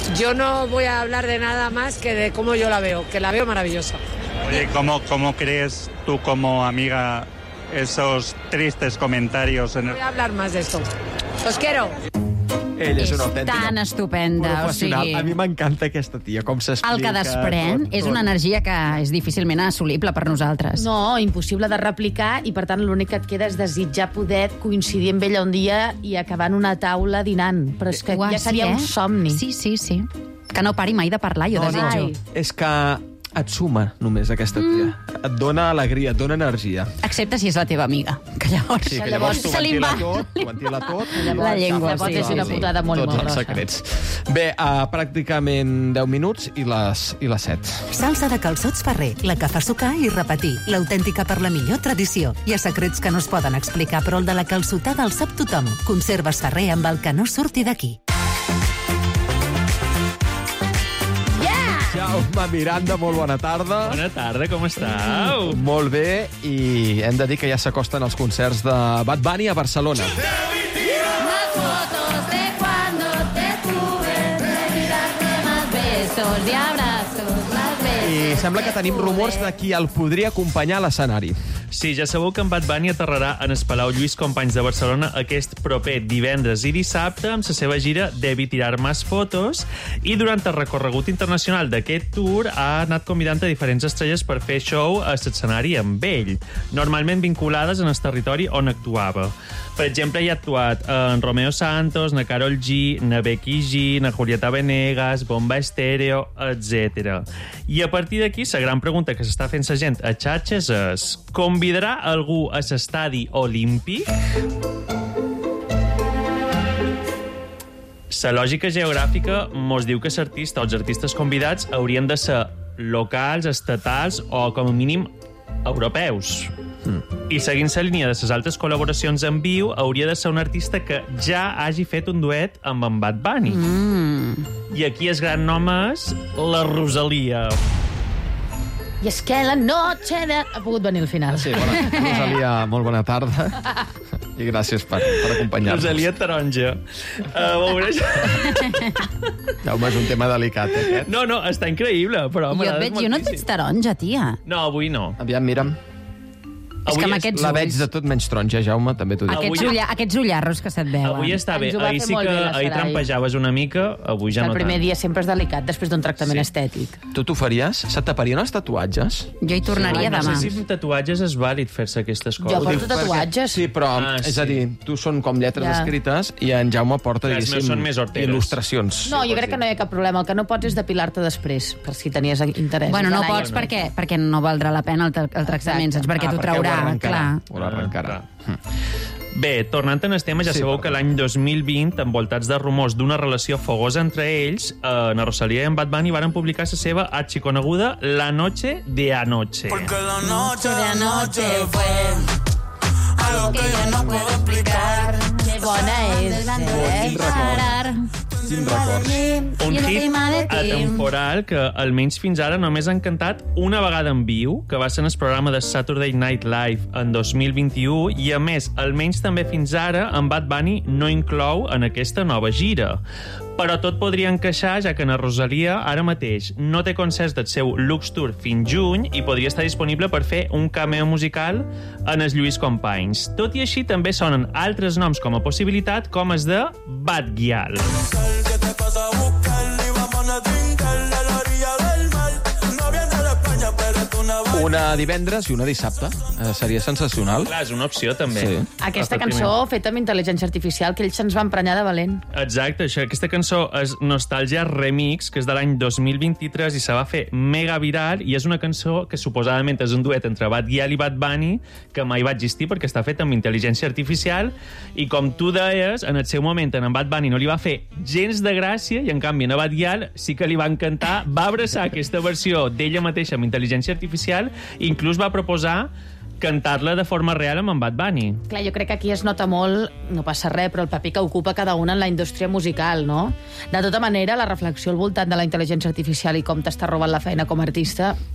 Speaker 10: yo no voy a hablar de nada más que de cómo yo la veo, que la veo maravillosa.
Speaker 11: Oye, ¿cómo, cómo crees tú como amiga esos tristes comentarios? En el...
Speaker 10: Voy a hablar más de esto. Os quiero.
Speaker 3: Ella és
Speaker 4: És
Speaker 3: una autèntica
Speaker 4: tan estupenda, o
Speaker 3: professional.
Speaker 4: sigui...
Speaker 3: A mi m'encanta aquesta tia, com s'explica...
Speaker 4: El que desprèn
Speaker 3: tot,
Speaker 4: és
Speaker 3: tot.
Speaker 4: una energia que és difícilment assolible per nosaltres.
Speaker 5: No, impossible de replicar, i per tant l'únic que et queda és desitjar poder coincidir amb ella un dia i acabar en una taula dinant. Però és que
Speaker 4: Uah,
Speaker 5: ja seria
Speaker 4: sí, eh?
Speaker 5: un somni.
Speaker 4: Sí, sí, sí. Que no pari mai de parlar, jo
Speaker 3: No,
Speaker 4: desitjo.
Speaker 3: no, és que et suma només aquesta tia. Mm. Et dona alegria, et dona energia.
Speaker 4: Excepte si és la teva amiga, que llavors,
Speaker 3: Sí, que llavors tu
Speaker 4: se li
Speaker 3: ventila
Speaker 4: va
Speaker 3: tot, tu ventila tot.
Speaker 4: la llengua.
Speaker 5: Llavors
Speaker 4: Sí,
Speaker 5: és una
Speaker 4: sí, sí.
Speaker 5: putada molt,
Speaker 3: Tots
Speaker 5: molt
Speaker 3: els
Speaker 5: grossa.
Speaker 3: secrets. Bé, uh, pràcticament deu minuts i les, i les set.
Speaker 2: Salsa de calçots Ferrer, la que fa sucar i repetir. L'autèntica per la millor tradició. Hi ha secrets que no es poden explicar, però el de la calçotada el sap tothom. Conserves Ferrer amb el que no surti d'aquí.
Speaker 3: Jaume Miranda, molt bona tarda.
Speaker 12: Bona tarda, com estàu?
Speaker 3: Molt bé, i hem de dir que ja s'acosten els concerts de Bad Bunny a Barcelona.
Speaker 4: Más fotos de cuando te tuve, de darte más besos y abrazos, más besos.
Speaker 3: I sembla que tenim rumors de qui el podria acompanyar a l'escenari.
Speaker 12: Sí, ja sabeu que en Bad Bunny aterrarà en el Palau Lluís Companys de Barcelona aquest proper divendres i dissabte amb la seva gira Debi tirar más fotos, i durant el recorregut internacional d'aquest tour ha anat convidant a diferents estrelles per fer show a l'escenari amb ell, normalment vinculades en el territori on actuava. Per exemple, hi ha actuat en Romeo Santos, na Karol G, na Becky G, na Julieta Venegas, Bomba Estéreo, etcètera. I a partir d'aquí, la gran pregunta que s'està fent la gent a xarxes és: convidarà algú a l'estadi olímpic? La lògica geogràfica mos diu que l'artista o els artistes convidats haurien de ser locals, estatals o, com a mínim, europeus. Mm. I seguint la línia de les altres col·laboracions en viu, hauria de ser un artista que ja hagi fet un duet amb en Bad Bunny.
Speaker 4: Mm.
Speaker 12: I aquí el gran nom és la Rosalia.
Speaker 5: I és que la noche de... Ha pogut venir al final.
Speaker 3: Sí, bona, Rosalia, molt bona tarda. I gràcies per, per acompanyar-nos.
Speaker 12: Rosalia Taronja. Uh, veuràs...
Speaker 3: Jaume, és un tema delicat, eh, aquest.
Speaker 12: No, no, està increïble, però
Speaker 4: Jo,
Speaker 12: m'agrada
Speaker 4: et veig, jo no et veig taronja, tia.
Speaker 12: No, avui no.
Speaker 3: Aviam, mira'm.
Speaker 4: És que amb
Speaker 12: Avui
Speaker 4: aquests
Speaker 3: La
Speaker 4: ulls...
Speaker 3: veig de tot menys taronja, Jaume, també t'ho dic.
Speaker 4: Aquests,
Speaker 12: Avui-
Speaker 4: ulla, aquests ullarros que se't veuen.
Speaker 12: Avui està bé.
Speaker 5: Ens ho va
Speaker 12: Ahir
Speaker 5: fer
Speaker 12: sí
Speaker 5: molt
Speaker 12: que
Speaker 5: bé la
Speaker 12: ahir
Speaker 5: Sarai.
Speaker 12: trampejaves una mica, avui ja
Speaker 5: El
Speaker 12: no
Speaker 5: primer
Speaker 12: tant.
Speaker 5: dia sempre és delicat, després d'un tractament
Speaker 12: Sí.
Speaker 5: estètic.
Speaker 3: Tu t'ho faries? Se taparien els tatuatges?
Speaker 4: Jo hi tornaria
Speaker 12: Ai, no
Speaker 4: demà.
Speaker 12: sé si amb tatuatges és vàlid fer-se aquestes coses.
Speaker 5: Jo porto
Speaker 3: Dic perquè-
Speaker 5: tatuatges.
Speaker 3: Sí, però,
Speaker 12: Ah,
Speaker 3: és a
Speaker 12: sí.
Speaker 3: dir, tu són com lletres
Speaker 5: Ja.
Speaker 3: escrites i en Jaume porta,
Speaker 12: Les meus
Speaker 3: diguéssim,
Speaker 12: són més horteres.
Speaker 3: il·lustracions.
Speaker 5: No, jo crec que no hi ha cap problema. El que no pots és depilar-te després, per si tenies interès.
Speaker 4: Bueno, no
Speaker 5: Carai.
Speaker 4: pots perquè, perquè no valdrà la pena el, tra- el tractament, saps? Perquè
Speaker 3: Ah,
Speaker 4: t'ho
Speaker 3: perquè ho
Speaker 4: traurà,
Speaker 3: arrencarà.
Speaker 4: clar.
Speaker 3: Ho arrencarà.
Speaker 12: Bé, tornant en el tema, ja
Speaker 3: Sí,
Speaker 12: sabeu
Speaker 3: perdó.
Speaker 12: que l'any dos mil vint, envoltats de rumors d'una relació fogosa entre ells, eh, na Rosalía i en Bad Bunny varen publicar la seva arxiconeguda La noche de anoche.
Speaker 13: La noche de anoche fue algo que yo no puedo explicar.
Speaker 5: Que bona és.
Speaker 3: Quin record. Quin record.
Speaker 12: Un
Speaker 4: I
Speaker 12: hit
Speaker 4: encima de ti.
Speaker 12: atemporal que, almenys fins ara, només han cantat una vegada en viu, que va ser en el programa de Saturday Night Live en dos mil vint-i-u, i a més, almenys també fins ara, en Bad Bunny no inclou en aquesta nova gira. Però tot podria encaixar, ja que na Rosalia ara mateix no té concerts del seu Lux Tour fins juny i podria estar disponible per fer un cameo musical en els Lluís Companys. Tot i així, també sonen altres noms com a possibilitat, com els de Bad Gyal.
Speaker 13: ¿Qué te pasa a buscar? Y vamos a trincar a la orilla del mar. No viene de España, pero es una vaina.
Speaker 3: Una divendres i una dissabte. Eh, seria sensacional.
Speaker 12: Clar, és una opció, també.
Speaker 3: Sí.
Speaker 5: Aquesta
Speaker 12: Per primer.
Speaker 5: cançó feta amb intel·ligència artificial, que ells se'ns va emprenyar de valent.
Speaker 12: Exacte, això, aquesta cançó és Nostàlgia Remix, que és de l'any dos mil vint-i-tres i se va fer mega viral, i és una cançó que suposadament és un duet entre Bad Gyal i Bad Bunny, que mai va existir perquè està feta amb intel·ligència artificial, i com tu deies, en el seu moment en Bad Bunny no li va fer gens de gràcia, i en canvi a Bad Gyal sí que li va encantar, va abraçar aquesta versió d'ella mateixa amb intel·ligència artificial, i inclús va proposar cantar-la de forma real amb en Bad Bunny.
Speaker 5: Clar, jo crec que aquí es nota molt, no passa res, però el paper que ocupa cada una en la indústria musical, no? De tota manera, la reflexió al voltant de la intel·ligència artificial i com t'està robant la feina com a artista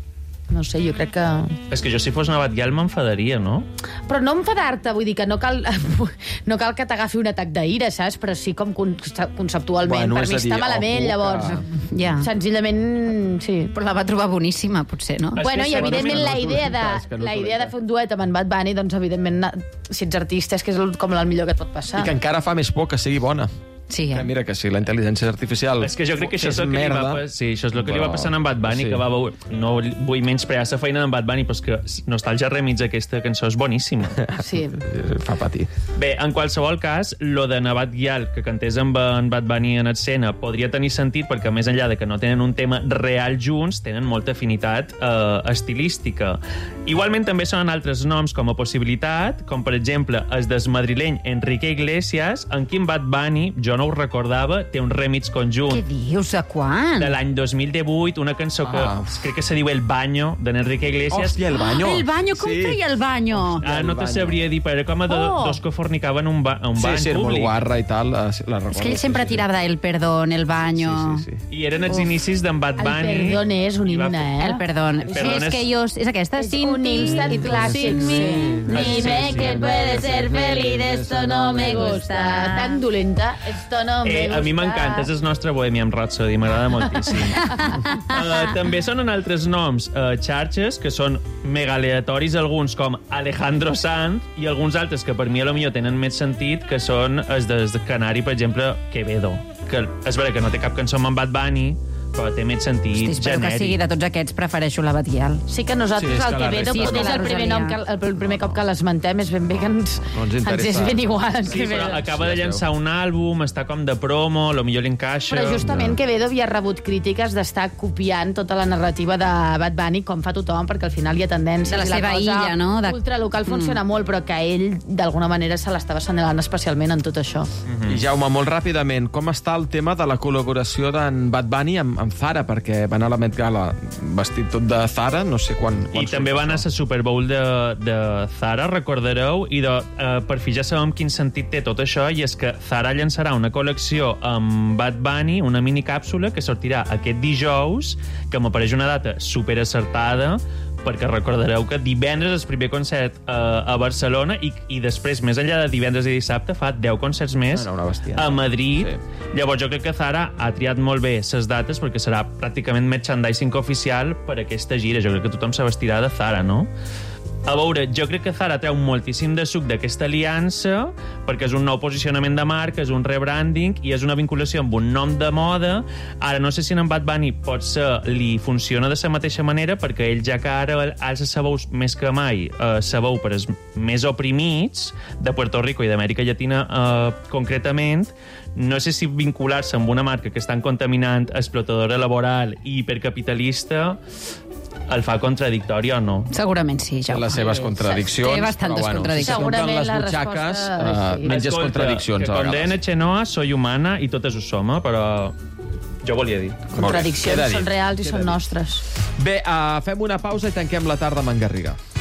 Speaker 5: No sé, jo crec que...
Speaker 12: És que jo, si fos Navat Gyal, m'enfadaria, no?
Speaker 5: Però no enfadar-te, vull dir que no cal, no cal que t'agafi un atac d'ira, saps? Però sí com conceptualment.
Speaker 3: Bueno,
Speaker 5: per
Speaker 3: és
Speaker 5: mi
Speaker 3: a dir,
Speaker 5: està malament,
Speaker 3: ojo,
Speaker 5: llavors.
Speaker 3: que-
Speaker 4: Ja.
Speaker 5: Senzillament, sí.
Speaker 4: Però la va trobar boníssima, potser, no?
Speaker 12: És
Speaker 5: Bueno,
Speaker 12: que
Speaker 5: i evidentment
Speaker 12: segurament
Speaker 5: la
Speaker 3: no
Speaker 5: idea,
Speaker 3: és que
Speaker 5: de,
Speaker 3: no
Speaker 5: la
Speaker 3: t'ho
Speaker 5: idea de
Speaker 3: dic.
Speaker 5: fer un duet amb en Bad Bunny, doncs evidentment, na- si ets artista és que és el, com el millor que et pot passar.
Speaker 3: I que encara fa més por que sigui bona.
Speaker 4: Sí,
Speaker 3: Que mira que si la intel·ligència artificial...
Speaker 12: És que jo crec que això és
Speaker 3: fes
Speaker 12: el que li va,
Speaker 3: merda,
Speaker 12: pa- sí, això és el que li va
Speaker 3: però-
Speaker 12: passar amb Bad Bunny,
Speaker 3: sí.
Speaker 12: que va veure... No vull menysprear la feina d'en Bad Bunny, però és que Nostalgia Remix, aquesta cançó, és boníssima.
Speaker 5: Sí.
Speaker 3: Fa patir.
Speaker 12: Bé, en qualsevol cas, lo de Navat Gyal, que cantés amb en Bad Bunny en escena, podria tenir sentit perquè, més enllà de que no tenen un tema real junts, tenen molta afinitat eh, estilística. Igualment, també sonen altres noms com a possibilitat, com, per exemple, el desmadrileny Enrique Iglesias, en quin Bad Bunny, jo no ho recordava, té un remix conjunt.
Speaker 4: Què dius? A quan?
Speaker 12: De l'any dos mil divuit, una cançó que
Speaker 3: Ah.
Speaker 12: crec que se diu El Baño, d'en Enrique Iglesias.
Speaker 3: Hòstia, el baño.
Speaker 4: Ah, el baño, com
Speaker 3: Sí.
Speaker 4: feia el baño?
Speaker 12: Ah, no
Speaker 3: El
Speaker 12: te
Speaker 3: Baño.
Speaker 12: sabria dir, però era com a do,
Speaker 4: Oh.
Speaker 12: dos que fornicaven un, ba, un
Speaker 3: Sí,
Speaker 12: bany
Speaker 3: sí, era molt
Speaker 12: públic.
Speaker 3: guarra i tal. eh, sí, La recordo,
Speaker 4: És que ell sempre
Speaker 3: sí, sí.
Speaker 4: tirava del perdón, el baño...
Speaker 3: Sí, sí, sí.
Speaker 12: I eren els inicis d'en Bad
Speaker 5: El
Speaker 12: Bunny.
Speaker 5: Perdón és un
Speaker 12: I va
Speaker 5: himne, eh?
Speaker 4: El perdón.
Speaker 12: El
Speaker 4: Sí,
Speaker 12: perdón
Speaker 4: és
Speaker 12: és-
Speaker 4: que jo... És aquesta?
Speaker 5: És
Speaker 4: Sin
Speaker 5: un
Speaker 4: ti,
Speaker 5: instant
Speaker 4: y tú
Speaker 5: clássic,
Speaker 4: sin mí.
Speaker 5: sí.
Speaker 4: Dime
Speaker 12: Sí,
Speaker 4: que
Speaker 12: sí.
Speaker 4: puedes ser feliz, esto no me gusta.
Speaker 5: Tan dolenta, esto no me
Speaker 12: Eh,
Speaker 5: gusta.
Speaker 12: a mi m'encanta, és el nostre Bohemian Rhapsody, m'agrada moltíssim. uh, també sonen altres noms, uh, xarxes, que són mega aleatoris, alguns com Alejandro Sanz, i alguns altres que per mi a lo millor tenen més sentit, que són els de Canari, per exemple, Quevedo. Que és vera que no té cap cançó amb en Bad Bunny, però té més sentit
Speaker 4: Hosti, espero que
Speaker 12: genèric.
Speaker 4: sigui de tots aquests, prefereixo la Batial.
Speaker 5: Sí que nosaltres
Speaker 3: Sí, és
Speaker 5: el
Speaker 3: que la
Speaker 5: Quevedo,
Speaker 3: resta
Speaker 5: sí, és
Speaker 3: no.
Speaker 5: el primer, nom que, el primer cop que l'esmentem, és ben bé que ens,
Speaker 3: No ens
Speaker 5: ens és
Speaker 3: interessa.
Speaker 5: ben igual.
Speaker 12: Sí,
Speaker 5: Quevedo.
Speaker 12: però acaba de
Speaker 3: Sí, es
Speaker 12: llançar un àlbum, està com de promo, lo millor li encaixa.
Speaker 5: Però justament Quevedo havia rebut crítiques d'estar copiant tota la narrativa de Bad Bunny, com fa tothom, perquè al final hi ha tendències.
Speaker 4: De la
Speaker 5: i
Speaker 4: seva
Speaker 5: cosa
Speaker 4: illa, no? De-
Speaker 5: ultralocal funciona mm. molt, però que ell, d'alguna manera, se l'estava assenyalant especialment en tot això.
Speaker 3: I Jaume, molt ràpidament, com està el tema de la col·laboració d'en Bad Bunny amb, amb Zara? Perquè va anar a la Met Gala vestit tot de Zara, no sé quan... quan
Speaker 12: I també va anar a la Super Bowl de, de Zara, recordareu, i de, uh, per fi ja sabem quin sentit té tot això, i és que Zara llançarà una col·lecció amb Bad Bunny, una minicàpsula que sortirà aquest dijous, que m'apareix una data super acertada, perquè recordareu que divendres és el primer concert eh, a Barcelona i, i després, més enllà de divendres i dissabte, fa deu concerts més
Speaker 3: Era una bestiada.
Speaker 12: a Madrid.
Speaker 3: Sí.
Speaker 12: Llavors jo crec que Zara ha triat molt bé les dates perquè serà pràcticament merchandising oficial per aquesta gira. Jo crec que tothom se vestirà de Zara, no? A veure, jo crec que Zara treu moltíssim de suc d'aquesta aliança perquè és un nou posicionament de marca, és un rebranding i és una vinculació amb un nom de moda. Ara, no sé si en Bad Bunny pot ser, li funciona de la mateixa manera perquè ell ja que ara alça sa veus més que mai, eh, sa veu per els més oprimits de Puerto Rico i d'Amèrica Llatina eh, concretament. No sé si vincular-se amb una marca que és tan contaminant, explotadora laboral i hipercapitalista el fa contradictori o no?
Speaker 4: Segurament sí,
Speaker 3: Té
Speaker 4: Jaume.
Speaker 3: les seves contradiccions,
Speaker 4: Té bastantes
Speaker 3: però bueno,
Speaker 4: contradiccions.
Speaker 3: si compten
Speaker 5: Segurament
Speaker 3: les
Speaker 5: la
Speaker 3: butxaques,
Speaker 5: resposta,
Speaker 3: eh,
Speaker 5: sí.
Speaker 3: menges
Speaker 12: Escolta,
Speaker 3: contradiccions
Speaker 12: que
Speaker 3: a
Speaker 12: com deia
Speaker 3: vegades.
Speaker 12: Chenoa, soy humana i totes ho som, eh, però jo volia dir.
Speaker 3: Molt bé,
Speaker 5: Contradiccions
Speaker 3: queda dit.
Speaker 5: són reals i
Speaker 3: Queda
Speaker 5: són
Speaker 3: dit.
Speaker 5: nostres.
Speaker 3: Bé, uh, fem una pausa i tanquem la tarda amb en Garriga.